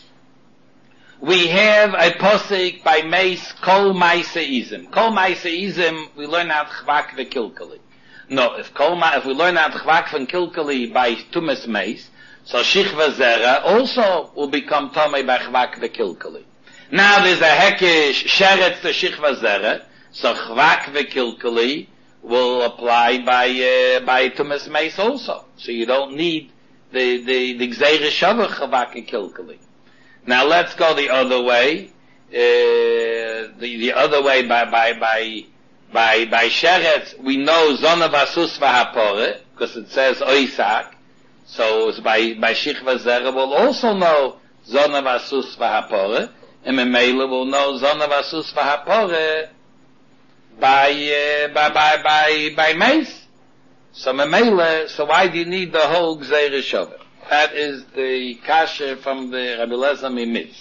S1: We have a posik by Meis, Kol Maise Izim. Kol Maise Izim, we learn out Chvak v'Kilkeli. No, if Kol Ma, if we learn out Chvak v'Kilkeli by Tumas Meis, so Shichva Zera also will become Tomei by Chvak v'Kilkeli. Now there's a Hekesh, Sheretz to Shichva Zera, so Chvak v'Kilkeli will apply by, uh, by Tumas Meis also. So you don't need the, the, the Gzeire Shavah Chvak v'Kilkeli. Now let's go the other way. Uh, the, the other way by, by, by, by, by Sheretz, we know Zona Vasus Vahapore, because it says Oisak. So it's by, by Shichva Zera we'll also know Zona Vasus Vahapore, and Memele will know Zona Vasus Vahapore by, uh, by, by, by, by Meis. So Memele, so why do you need the whole Gzeire Shavah? That is the kasha from the Rabbi Eliezer mimitz.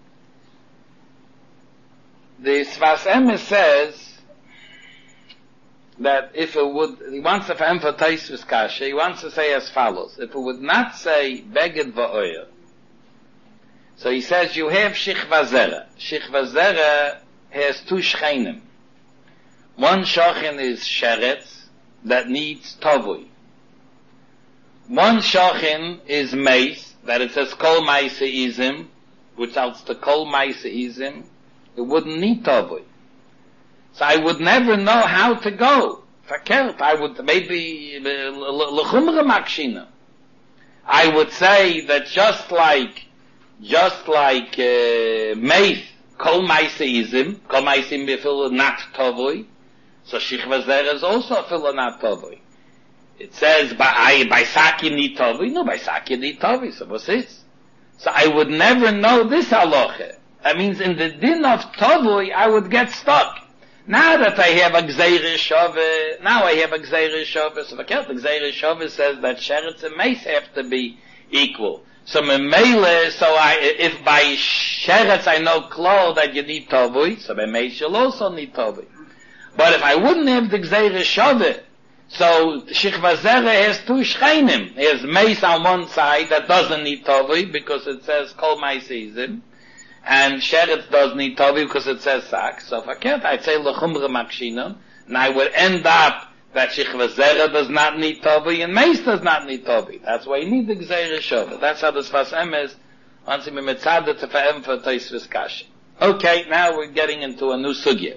S1: The Sfas Emes says that if it would, he wants to emphasize with kasha, he wants to say as follows, if it would not say beged va'oyer, so he says you have shichva zera. Shichva zera has two shchenim. One shochin is sheretz, that needs tovui. One shochin is meis, that it says kol maise izim, which else to kol maise izim, it wouldn't need tovui. So I would never know how to go. Verkehrt, I would maybe l'chumra makshina. I would say that just like, just like uh, meis, kol maise izim, kol maise izim befil not tovui, so shichva zera is also fil not tovui. It says by by saki ni tovui, no by saki ni tovui. So what's this? So I would never know this halacha. That means in the din of tovui, I would get stuck. Now that I have a gzeire shove, now I have a gzeire shove. So the gzeire shove says that sheretz and meis have to be equal. So memele, so I if by sheretz I know klo that you need tovui, so by meis you'll also need tovui. But if I wouldn't have the gzeire shove, so shichva zera has two shcheinim. It has meis on one side that doesn't need tovui because it says kol maise izim, and sheretz does need tovui because it says sak. So if I can't, I'd say l'chumra makshinon, and I would end up that shichva zera does not need tovui and meis does not need tovui. That's why you need the gzeire shove. That's how the Sfas Emes wants him mitzada to fa'em for Tosfos Kasha. Okay, now we're getting into a new sugya.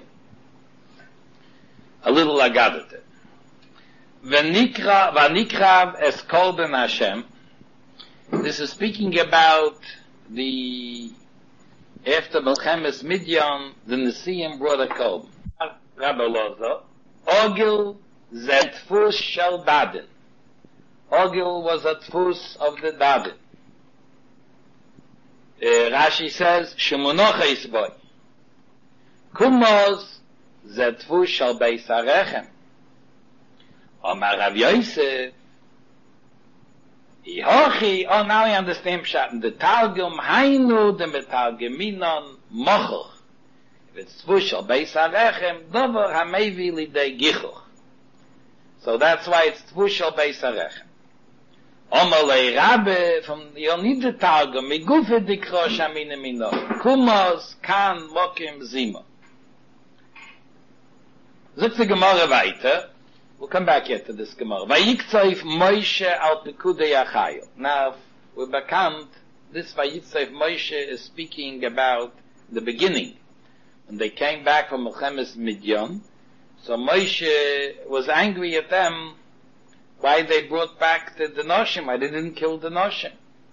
S1: A little agadete. V'nikra, v'nikrav es kol ben Hashem. This is speaking about the, after Melchemes Midyan, the Nesiim brought a kol. Rabbi Lozo, Ogil zet tfus shel dadin. Ogil was a tfus of the dadin. Uh, Rashi says, Shemunocha isboy. Kumos zet tfus shel beis harechem. Omar Rav Yosef, Ihochi, oh now I understand Pshat, the Targum Hainu, the Metargum Minon, Mochoch. If it's Tvushal, Beis HaRechem, Dover HaMevi Lidei Gichuch. So that's why it's Tvushal Beis HaRechem. Omar Lei Rabbe, from, you'll need the Targum, Migufe Dikro Shamine Minon, Kumos, Kan, Mokim, Zimo. Zutz the Gemara weiter, we'll come back yet to this Gemara. Vayiktzayif Moshe al Pekudei Achayo. Now, we're bekannt, this Vayiktzayif Moshe is speaking about the beginning. When they came back from Melchemes Midyan, so Moshe was angry at them why they brought back the, the Noshim, why they didn't kill the Noshim.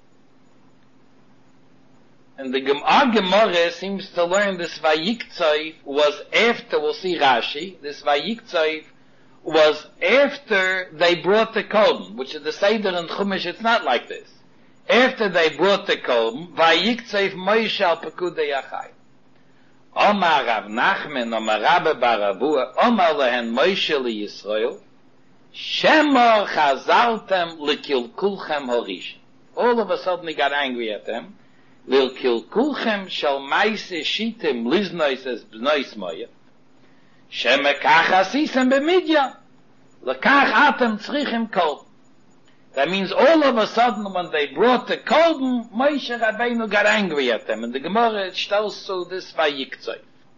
S1: And the Gemara seems to learn this Vayiktzayif was after, we'll see Rashi, this Vayiktzayif was after they brought the Korban, which is the Seder and Chumash, it's not like this. After they brought the Korban, Vayiktzayif Moshe al Pekudei Achai. Omar Rav Nachman, Omar Rabbe bar Avua, Omar lehen Moshe li Yisrael, Shemor chazaltem lekilkulchem horish. All of a sudden he got angry at them. Lekilkulchem shel maise shitem liznois es b'nois moye. Shemekach asisem b'midyan. Lekach atem tzrichem kol. That means all of a sudden when they brought the Korban, Moshe Rabbeinu got angry at them. And the Gemara tells so this Vayiktzayif.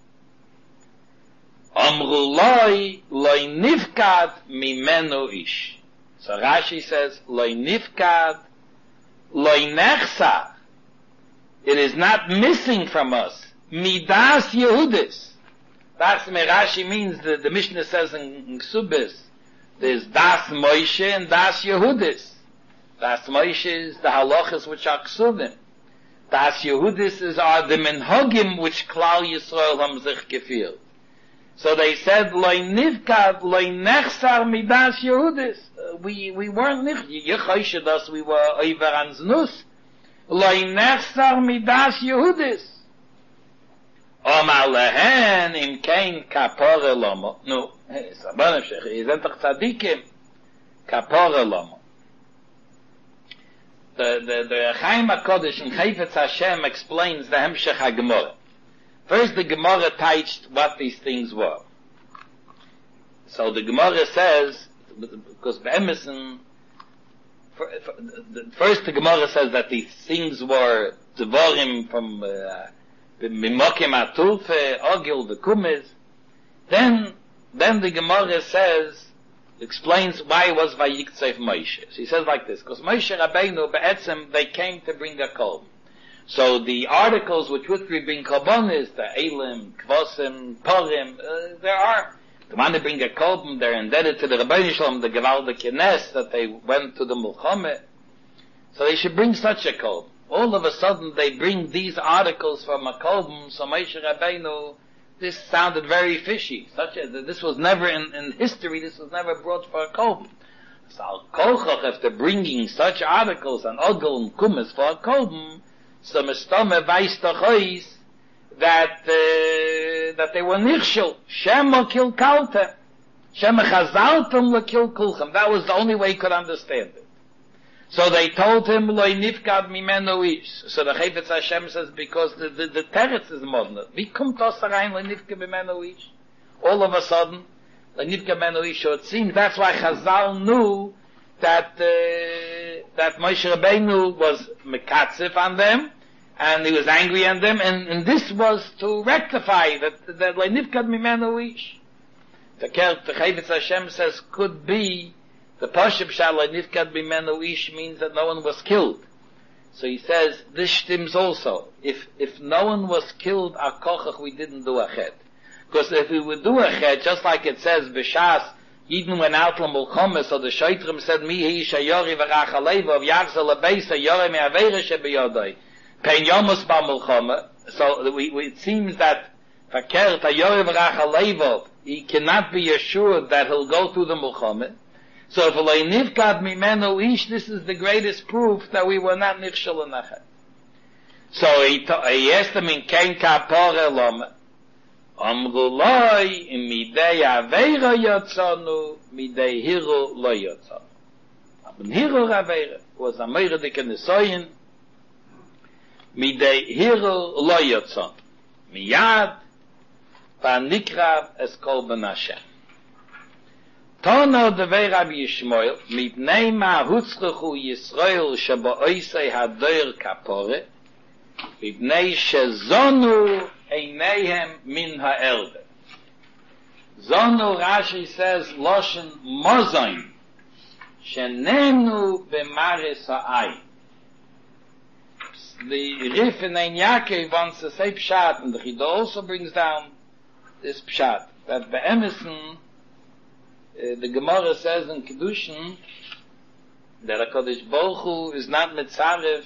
S1: Amru loi, loi nifkad mimenu ish. So Rashi says, loi nifkad, loi nechsar. It is not missing from us. Midas Yehudis. That's what Rashi means, the, the Mishnah says in, in Ksubis, there's Das Moshe and Das Yehudis. Das Moshe is the halachas which are Ksubim. Das Yehudis is are the menhogim which Klal Yisrael ham sich gefielt. So they said, Loi nivkad, loi nechsar midas Yehudis. Uh, we, we weren't nich, yechoshed us, we were over an znus. Loi nechsar midas Yehudis. Omar lehen im kein kapore lomo. No, sabana shech, ihr seid doch tzadikim. Kapore lomo. The, the, the Chaim HaKodesh in Chayvetz Hashem explains the Hemshech HaGemorah. First, the Gemara touched what these things were. So the Gemara says, because Emerson, first the Gemara says that these things were Devarim from Mimokim Atulfe, Ogil, the Kumis. Then, then the Gemara says, explains why it was Vayiktzef Moshe. So he says like this, because Moshe Rabbeinu, Be'etzem, they came to bring a Korban. So the articles which would bring Korbanos, the Elim, Kvosim, Purim, uh, there are, they want to bring a Korban, they're indebted to the Rebbeinu Shalom, the Gevaldik Kines, that they went to the Mulchome. So they should bring such a Korban. All of a sudden they bring these articles from a Korban, so Moshe Rabbeinu, this sounded very fishy. Such a, this was never in, in history, this was never brought for a Korban. So Al-Kolchach, after bringing such articles and Ogel and Kumis for a Korban, so Mestome weiß doch heus that uh, that they were nichshel. Shema kil kalte. Shema chazaltem lekil kulchem. That was the only way he could understand it. So they told him, Loi nifgad mimeno ish. So the Chayfetz Hashem says, because the, the, the teretz is modern. Wie kommt das rein, Loi nifgad mimeno ish? All of a sudden, Loi nifgad mimeno ish. So it seems that's why Chazal knew that, uh, that Moshe Rabbeinu was mekatzif on them, and he was angry on them, and, and this was to rectify that, that Loi nifgad mimeno ish. The Chayfetz Hashem says, could be, the Pashup Shalai Nifkad Bimenu Ish means that no one was killed. So he says, this stims also. If, if no one was killed, our kochach, we didn't do a chet. Because if we would do a chet, just like it says, B'shas, Yidin went out from Mulchome, so the Shoitrim said, Mi hi shayori v'rach alevo, v'yachzel lebeisa, yore me avere shebeyodoi. Pein yomus ba Mulchome. So we, we, it seems that, Fakert, ayori v'rach alevo, he cannot be assured that he'll go through the Mulchome. So if Eloi nifgad mimenu ish, this is the greatest proof that we were not nichshel in achet. So he, to, he asked him in kein kapore lome, amru loi in midei aveira yotzonu, midei hiru lo yotzonu. Aber hiru aveira was a meire dike nesoyin, midei hiru lo yotzonu. Miyad, v'anikrav es kol ben Hashem. Tono devei Rabbi Yishmael, mit neima hutzrechu Yisrael sheba oisei hadoir kapore, mit nei shezonu eineihem min ha'elde. Zonu, Rashi says, loshen mozoin, shenenu b'maris ha'ayin. The Rif in Ein Yaakov wants to say pshat, and the Chida also brings down this pshat, that be'emison, Uh, the Gemara says in Kedushin that HaKadosh Baruch Hu is not mitzaref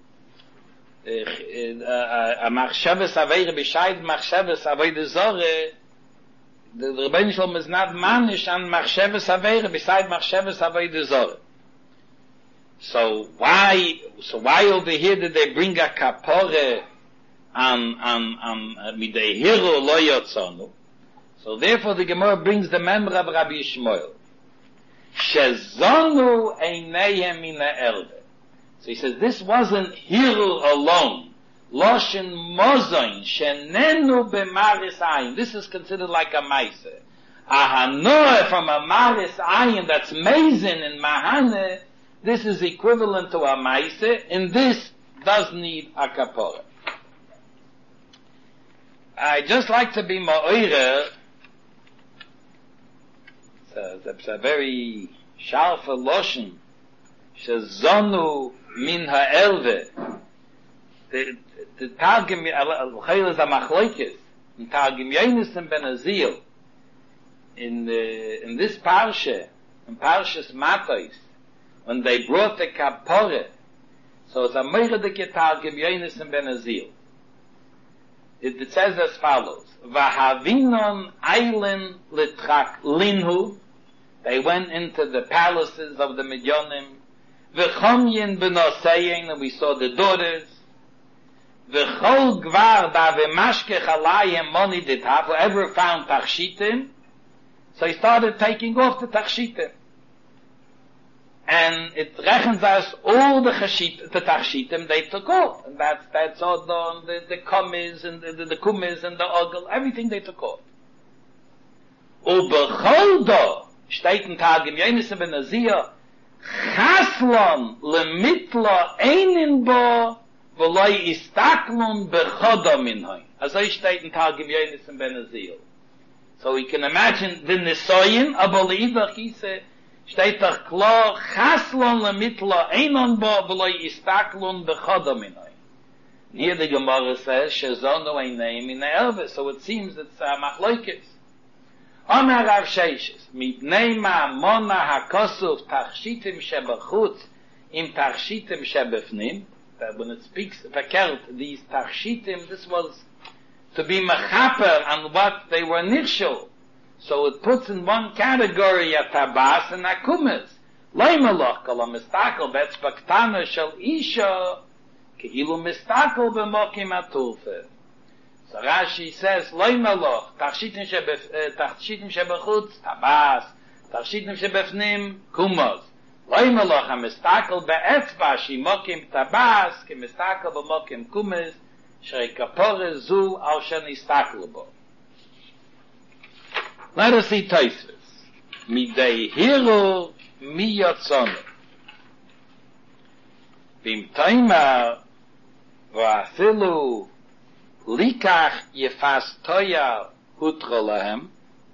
S1: a machshavas aveire b'shayd machshavas aveire zore. The Rebbeinu Shalom is not manish on machshavas aveire b'shayd machshavas aveire zore. So why, so why over here did they bring a kapore on on on midei hiru lo yotzonu? So therefore the Gemara brings the member of Rabbi Yishmael. Shezonu eineihem min ha'elde. So he says, this wasn't hiru alone. Loshen mozoin, shenenu b'maris ayin. This is considered like a maise. A hanoah from a maris ayin that's mezin in mahane, this is equivalent to a maise, and this does need a kapora. I just like to be ma'oire. It's a very sharp lotion. Shezonu min ha'elve. The the Targum al-Chayil is a machloikis. In Targum Yonis and Ben Azil, in the in this parsha, in Parshas Matos, when they brought the kapore, so it's a meichadik Targum Yonis and Ben Azil. It, it says as follows: Vahavinon eilen litrak linhu. They went into the palaces of the Midyanim. V'chomyin b'noseyin, and we saw the daughters. V'chol gvar ba'v'mashke chalayim moni ditav, whoever found tachshitim, so he started taking off the tachshitim. And it rechens us all the chashit, the tachshitim they took off. And that's, that's all the, the, the kumis and the, the, the kumis and the ogel, everything they took off. Ubecholdo, steht in Tag im Jönes ben Azia, Chaslon lemitla einen bo, voloi istaklon bechodo minhoi. Also ich steht in Tag im Jönes ben Azia. So we can imagine the Nisoyin, aber leidach hieße, steht doch klar, Chaslon lemitla einen bo, voloi istaklon bechodo minhoi. Here the Gemara says, Shezono ein name in the Elvis, so it seems it's uh, Machloikis. Omer Rav Sheishes, mit Neima Mona HaKosuf Tachshitim Shebachutz im Tachshitim Shebefnim, that when it speaks verkehrt, these Tachshitim, this was to be mechaper on what they were nishul. So it puts in one category a Tabas and a Kumis. Leimeloch kolam mistakel betz baktana shel isha Keilu mistakel b'mokim atulfe. So Rashi says, Loi meloch, tachshitim shebechutz, tabas, tachshitim shebefnim, kumos. Loi meloch, ha-mistakel be'etzba, shimokim tabas, ke-mistakel b'mokim kumes, shrei kapore zu al shenistakel bo. Let us see Tosfos. Midei hiru mi yotzonu. Bim taimar, ואפילו ליקח יפס טויה הותרו להם,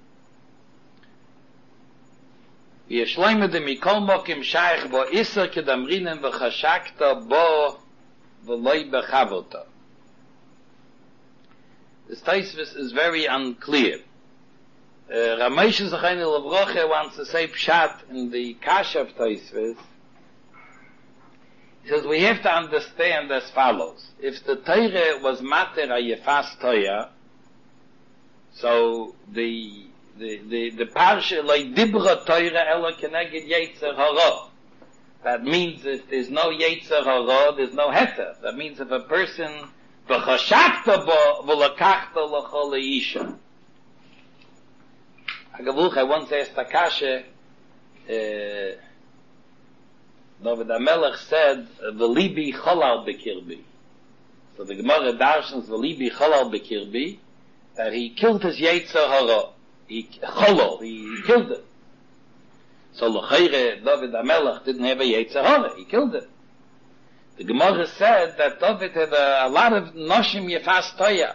S1: ויש להם את זה מכל מוקים שייך בו איסר כדמרינם וחשקת בו ולא בחבותו. This Tosfos is very unclear. Uh, Ramesh Zechayne Levroche wants to say pshat in the Kasha of Tosfos. He says we have to understand as follows. If the Torah was mater a yefas toya, so the the the the parsha like dibra Torah ela keneged yetzer hara. That means if there's no yetzer hara, there's no heter. That means if a person v'chashakta bo v'lakachta l'chol isha. Agavuch, I once asked Akasha. Uh, David HaMelech said, "V'libi cholal bekirbi." So the Gemara darshans "V'libi cholal bekirbi," that he killed his yetzer hara. He cholal, he killed it. So l'chayre David HaMelech didn't have a yetzer hara. He killed it. The Gemara said that David had a, a lot of noshim yefas toya.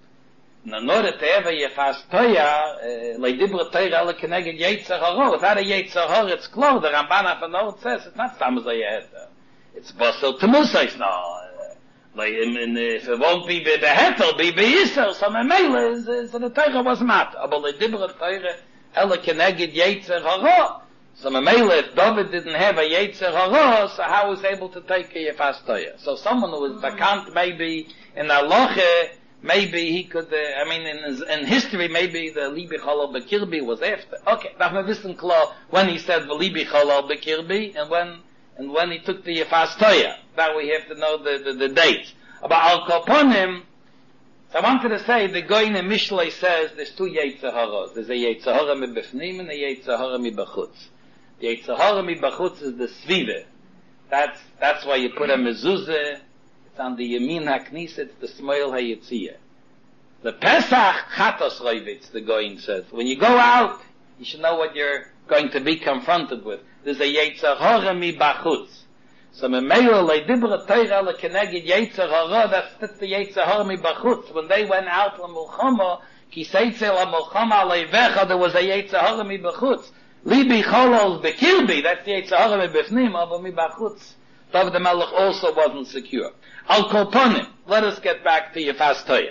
S1: In order to have a yefas toya, leidibra Torah ele keneged yetzer hara. Without a yetzer hara, it's close. The Ramban Afanot says it's not samazayet. It's basel temusais now. Like if it won't be behetel, be beisel. So memela is is the Torah was mat. But leidibra Torah ele keneged yetzer hara. So memela, if David didn't have a yetzer hara, so how was he able to take a yefas toya? So someone who was bakant maybe in halacha. Maybe he could, uh, I mean, in his, in history, maybe the Libi Chalal Bekirbi was after. Okay, now we wissen klar when he said the Libi Chalal Bekirbi and when, and when he took the Yefas Toya. Now we have to know the, the, the dates. About Al Koponim, so I wanted to say, the Goyin in Mishlei says there's two Yetzer Haras. There's a Yetzer Hara mi Befnim and a Yetzer Hara mi Bachutz. The Yetzer Hara mi Bachutz is the Svive. That's, that's why you put a mezuzah. On the Yamin HaKnis, it's the Smoil HaYetziyah. The Pesach Chatos Roivitz, the Goyin says. When you go out, you should know what you're going to be confronted with. There's a Yetzer Hara mi Bachutz. So Memeyo leidibra Torah le keneged Yetzer Hara, that's the Yetzer Hara mi Bachutz. When they went out la Mulchama, ki seitze la Mulchama leivecha, there was a Yetzer Hara mi Bachutz. Libi Cholol Bekirbi, that's the Yetzer Hara mi Befnim, aber mi Bachutz. David HaMelech also wasn't secure. Al Kolponim, let us get back to Yefas Toya.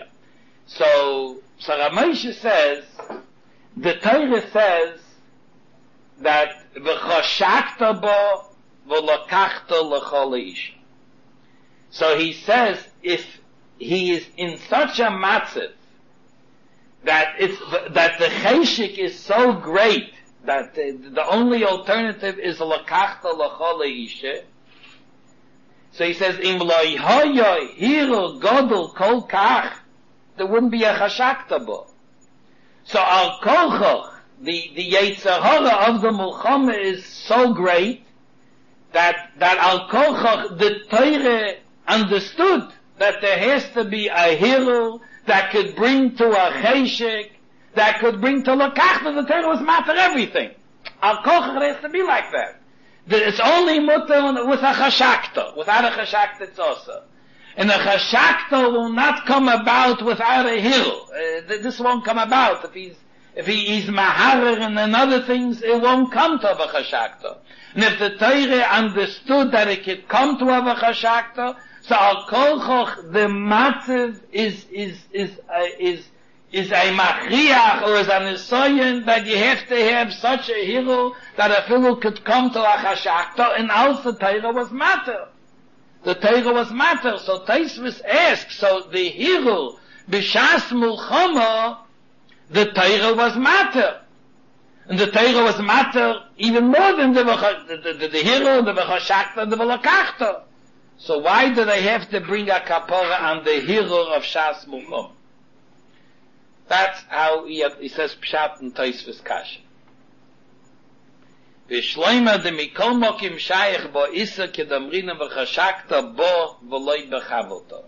S1: So, so Ramosha says, the Torah says that v'choshakta bo v'lokachta l'chol ish. So he says, if he is in such a matzah that it's that the cheshik is so great that the, the only alternative is l'kachta l'chol ish. So he says, Im lo yihoyo hiru godel kol kach, there wouldn't be a chashakta bo. So al kolchoch, the, the Yetzer Hara of the Mulchama is so great that, that al kolchoch, the Torah understood that there has to be a hiru that could bring to a cheshek,
S2: that could bring to Lakachta, the Torah was matter everything. Al Kochach has to be like that. It's only mutter with a chashakta. Without a chashakta, it's also. And a chashakta will not come about without a hill. Uh, this won't come about. If he's, if he is maharer and other things, it won't come to have a chashakta. And if the Torah understood that it could come to have a chashakta, so al kolchoch, the matziv is, is, is, uh, is, is a machriach or is an isoyen that you have to have such a hero that a fellow could come to a chashakta, and also Torah was matter. The Torah was matter. So Taisvis asks, so the hero, b'shas mulchama, the Torah was matter. And the Torah was matter even more than the, the, the, the hero, the chashakta, the velakachta. So why do they have to bring a kapora on the hero of shas mulchama? That's how he, he says pshat and Taisvis kasha. V'shloima de mikol mokim shayach bo isa kedamrina v'chashakta bo v'loi b'chavolta.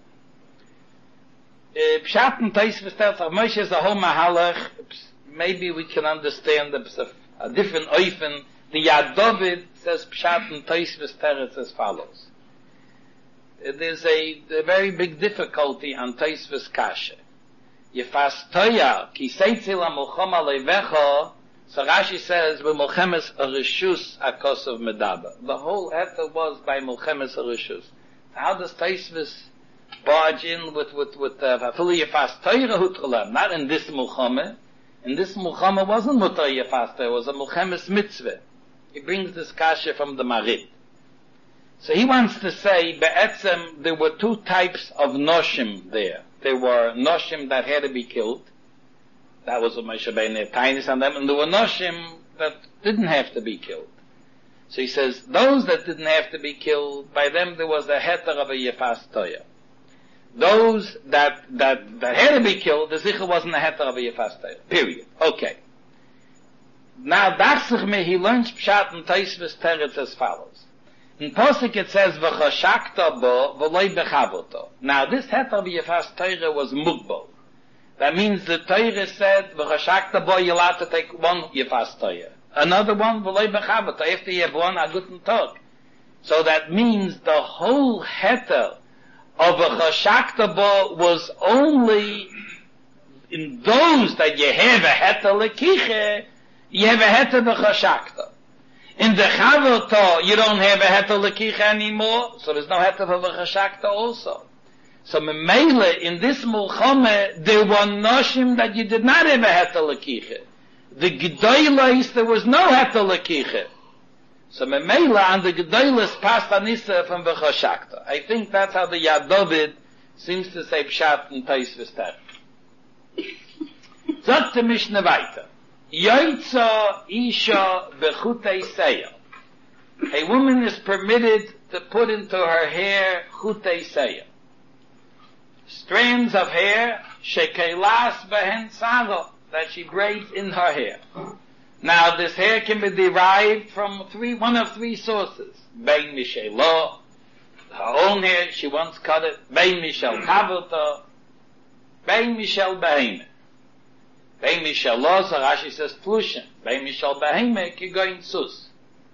S2: Pshat and Taisvis tells Moshe is a whole mahalach. Maybe we can understand the, a different oifen. The Yad David says pshat and Taisvis teretz as follows. There's a, a very big difficulty on Taisvis kasha. Yefas toya ki seitzil ha-mulchama leivecha. So Rashi says, "B'mulchemes arishus akosov medaba." The whole heter was by mulchemes arishus. How does Taisvis barge in with with with afili yefas toya hutrala? Not in this mulchama. In this mulchama wasn't mutar yefas toya. It was a mulchemes mitzvah. He brings this kasha from the Marid. So he wants to say, be'etzem, there were two types of noshim there. There were noshim that had to be killed. That was what Moshe Rabbeinu tainis on them. And there were noshim that didn't have to be killed. So he says, those that didn't have to be killed, by them there was a heter of a yefas toya. Those that, that, that had to be killed, the zichur wasn't a heter of a yefas toya. Period. Okay. Now, Dachsich me, he learns pshat and Taisvis teretz as follows. In Posik it says, v'chashakta bo, v'loi b'chavoto. Now, this heter b'yefas Torah was mugbal. That means the Torah said, v'chashakta bo, you're allowed to take one yefas Torah. Another one, v'loi b'chavoto. After you have one, a guten tag. So that means the whole heter of v'chashakta bo was only in those that you have a heter lekiche, you have a heter b'chashakta. In the Chavota, you don't have a heter lekicha anymore, so there's no heter for the chashakta also. So Memele, in this Mulchama, there were noshim that you did not have a heter lekicha. The Gedoylais, there was no heter lekicha. So Memele, on the Gedoylais, passed anissa from the chashakta. I think that's how the Yad David seems to say pshat and Taisvis ter. Zot to Mishnah weiter. Yoitza isha bechutei seya. A woman is permitted to put into her hair chutei seya. Strands of hair, shekelas behen sago, that she braids in her hair. Now this hair can be derived from three, one of three sources. Bein mishelo, her own hair, she once cut it. Bein mishel kavuta, bein mishel behemoth. Bein mishal loza, Rashi says flushin. Bein mishal beheme, kigoyin sus.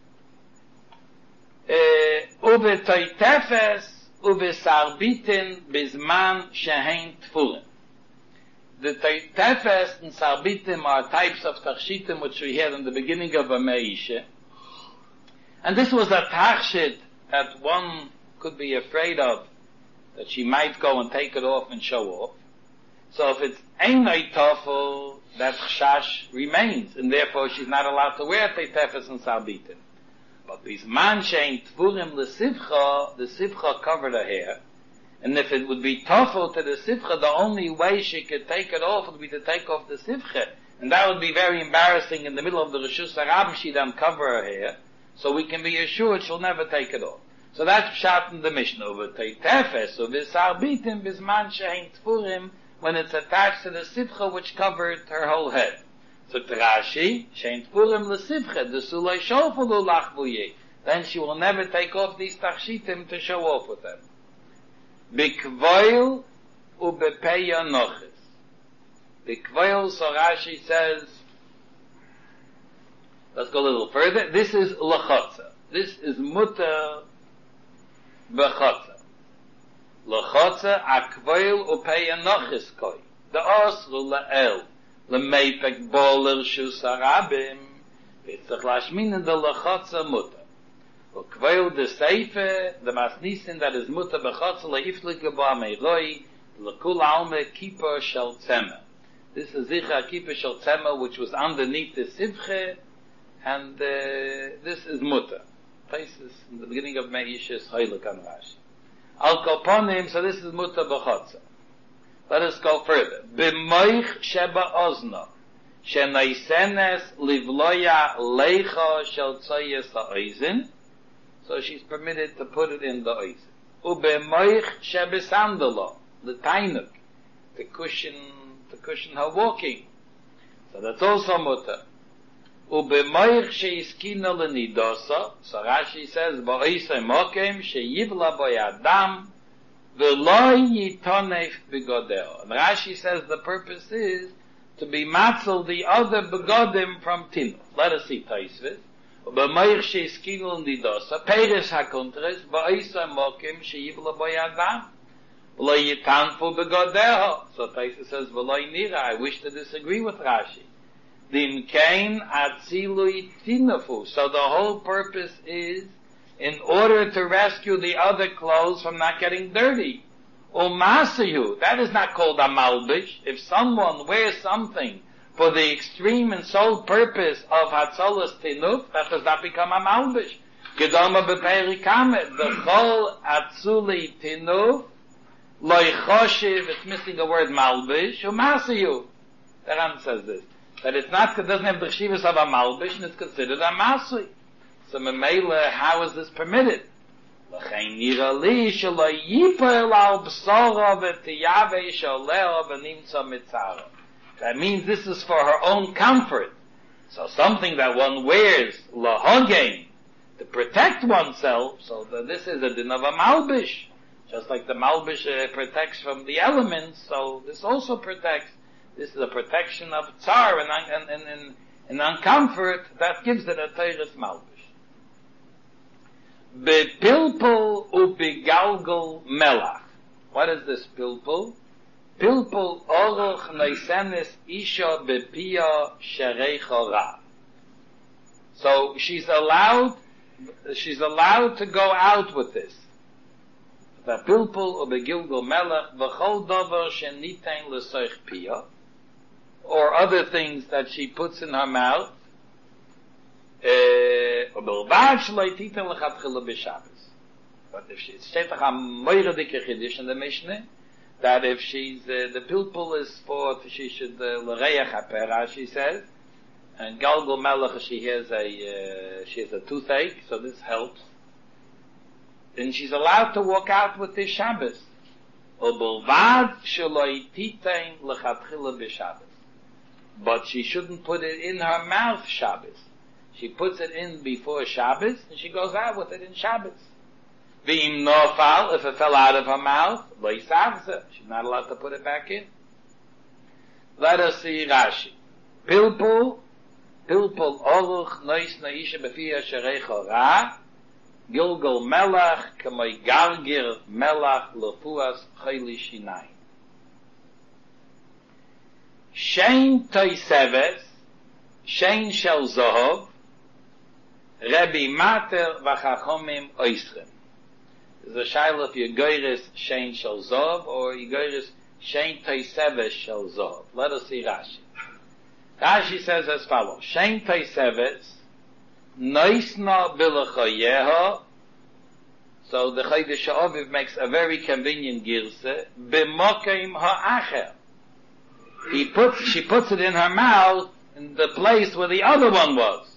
S2: Uve toitefes, uve sarbitin, bizman shehein tfurin. The toitefes and sarbitim are types of tachshitim which we had in the beginning of a meisha. And this was a tachshit that one could be afraid of, that she might go and take it off and show off. So if it's einay tofel, that chashash remains, and therefore she's not allowed to wear teitefes and sarbitin. But these man shein tvurim lesivcha, the sivcha covered her hair, and if it would be tofel to the sivcha, the only way she could take it off would be to take off the sivcha, and that would be very embarrassing in the middle of the Rishus Harabim. She'd uncover her hair, so we can be assured she'll never take it off. So that's pshat in the Mishnah. Over teitefes, over sarbitin, bisman shein tvurim, when it's attached to the sivcha which covered her whole head. So Rashi, shein tfurim lesivcha, the sulay shofelu lachvuye. Then she will never take off these tachshitim to show off with them. Bikvoil ubepeya noches. The Kvoil, so Rashi says, let's go a little further. This is Lachotza. This is Mutter Bechotza. Lachotza, Akvoil, Upei Enochis Koi. The Osru La'el, Lemepek Boler Shusarabim, Vitzach Lashmin, the Lachotza Mutter. Ukvoil the Seife, the Masnisin that is Mutter Bechotza, Leiflik Geba Meiroi, Lekul Alme Kippur Shel Tzemah. This is Zicha Kippur Shel Tzemah, which was underneath the Sivche, and uh, this is Mutter. Places in the beginning of Meish's Hoyluk on Rashi. Al Koponim, so this is Mutter Bechotza. Let us go further. B'moich sheba ozno, shenaisenes livloya leicha shel tzoyes ha'oizin, so she's permitted to put it in the oizin. U'b'moich sheba sandalo, the tainuk, to cushion, to cushion her walking. So that's also mutter. U'b'moich sheiskina l'nidosa, so Rashi says, ba'oisei mokem sheyivla boyadam, V'loi yitonef begodeo. And Rashi says the purpose is to be matzel the other begodim from Tinu. Let us see Taisvis. B'mayich she'eskinu nidosa, Peres hakuntres, ba'isa mokim she'yivla boyadam. V'loi yitanfu begodeo. So Taisvis says, V'loi nira, I wish to disagree with Rashi. Dim kain atzilui tinufu. So the whole purpose is in order to rescue the other clothes from not getting dirty. Umasayu, that is not called a malbish. If someone wears something for the extreme and sole purpose of hatzolas tinuf, that does not become a malbish. Gedoma beperi kamet, the chol atzuli tinuf, loy choshiv, it's missing the word malbish, umasayu. The Ram says this, that it's not, it doesn't have the chshivas of a malbish, and it's considered a masui. So Memela, how is this permitted? That means this is for her own comfort. So something that one wears, lahogem, to protect oneself, so that this is a din of a malbish. Just like the malbish uh, protects from the elements, so this also protects. This is a protection of tsar and, and, and, and, and uncomfort that gives it a teres malbish. Bepilpul ubigalgal melach. What is this pilpul? Pilpul oroch noisenes isha bepia sherei ra. So she's allowed, she's allowed to go out with this. Bepilpul ubigilgal melach v'chol dover shenitein l'soich pia, or other things that she puts in her mouth. But if she, it's steht doch am moire dicke Chiddush in the Mishnah, that if she's, uh, the pilpul is for, she should, l'reach hapera, she says, and galgal melech, she has a, uh, she has a toothache, so this helps. Then she's allowed to walk out with this Shabbos. But she shouldn't put it in her mouth Shabbos. She puts it in before Shabbos, and she goes out with it in Shabbos. V'im nofal, if it fell out of her mouth, lo yisavza, she's not allowed to put it back in. Let us see Rashi. Pilpul, pilpul oruch nois naisha b'fiyah sherecha ra, gilgal melach, k'moi gargir melach lefuas chayli shinai. Shein toiseves, shein shel zohov, Rebbe Mater v'chachomim oischem. There's a shaila if you goyres shein shel zov or you goyres shein toiseves shel zov. Let us see Rashi. Rashi says as follows: Shein toiseves noisna b'lechoyeha. So the Chodesh Aviv makes a very convenient girse. B'mokim ha'acher. He puts, she puts it in her mouth in the place where the other one was.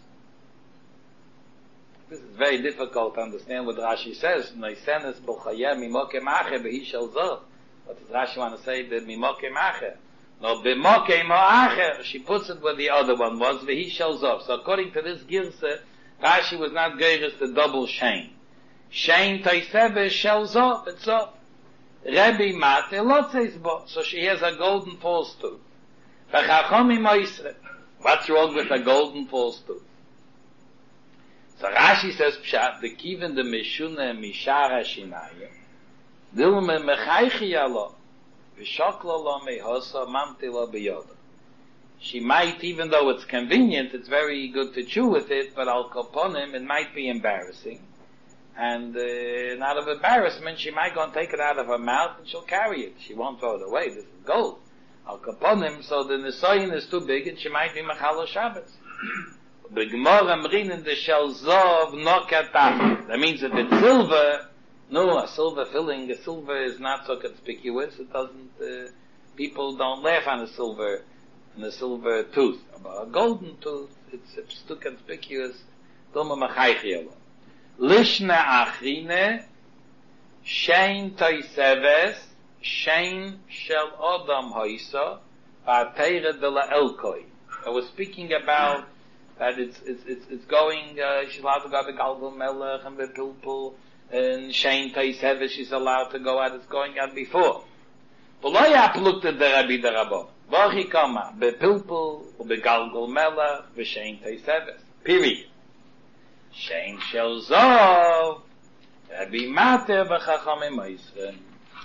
S2: This is very difficult to understand what Rashi says. Noisenes b'chayeh mimokem acher b'hi shel zov. What does Rashi want to say? B'mimokem acher. No, b'mokem ha'acher. She puts it where the other one was. V'hi shel zov. So according to this girse, Rashi was not geiris the double shein. Shein toiseve shel zov. It's zov. Rebbe Mate lotzes bo. So she has a golden false tooth. Bechachomim Oisre. What's wrong with a golden false tooth? So Rashi says, Pshat, the kiven the meshune mishara shinayim, dilme mechaychi alo, v'shokla lo mehosa mamtila beyoda. She might, even though it's convenient, it's very good to chew with it, but al kaponim, it might be embarrassing. And, uh, and out of embarrassment, she might go and take it out of her mouth and she'll carry it. She won't throw it away. This is gold. Al kaponim, so the nisoyin is too big and she might be machalo Shabbos. The Gemara Mrinin the shel zov no katach. That means that it's silver. No, a silver filling. A silver is not so conspicuous. It doesn't. Uh, people don't laugh on a silver, on a silver tooth. About a golden tooth, it's, it's too conspicuous. Doma machaychielo. Lishna achrine shein toiseves shein shel odam hoisa va'teire de la elkoi. I was speaking about that it's it's it's, it's going. Uh, she's allowed to go to Galgal Melech and the Pilpul and Shein Taisev. She's allowed to go out. It's going out before. But lo yaplukt the Rabbi the Rabbo. Vachi kama bepilpul ubegalgal Melech v'Shein Taisev. Period. Shein shel zov Rabbi Mater b'Chachamim Oisren.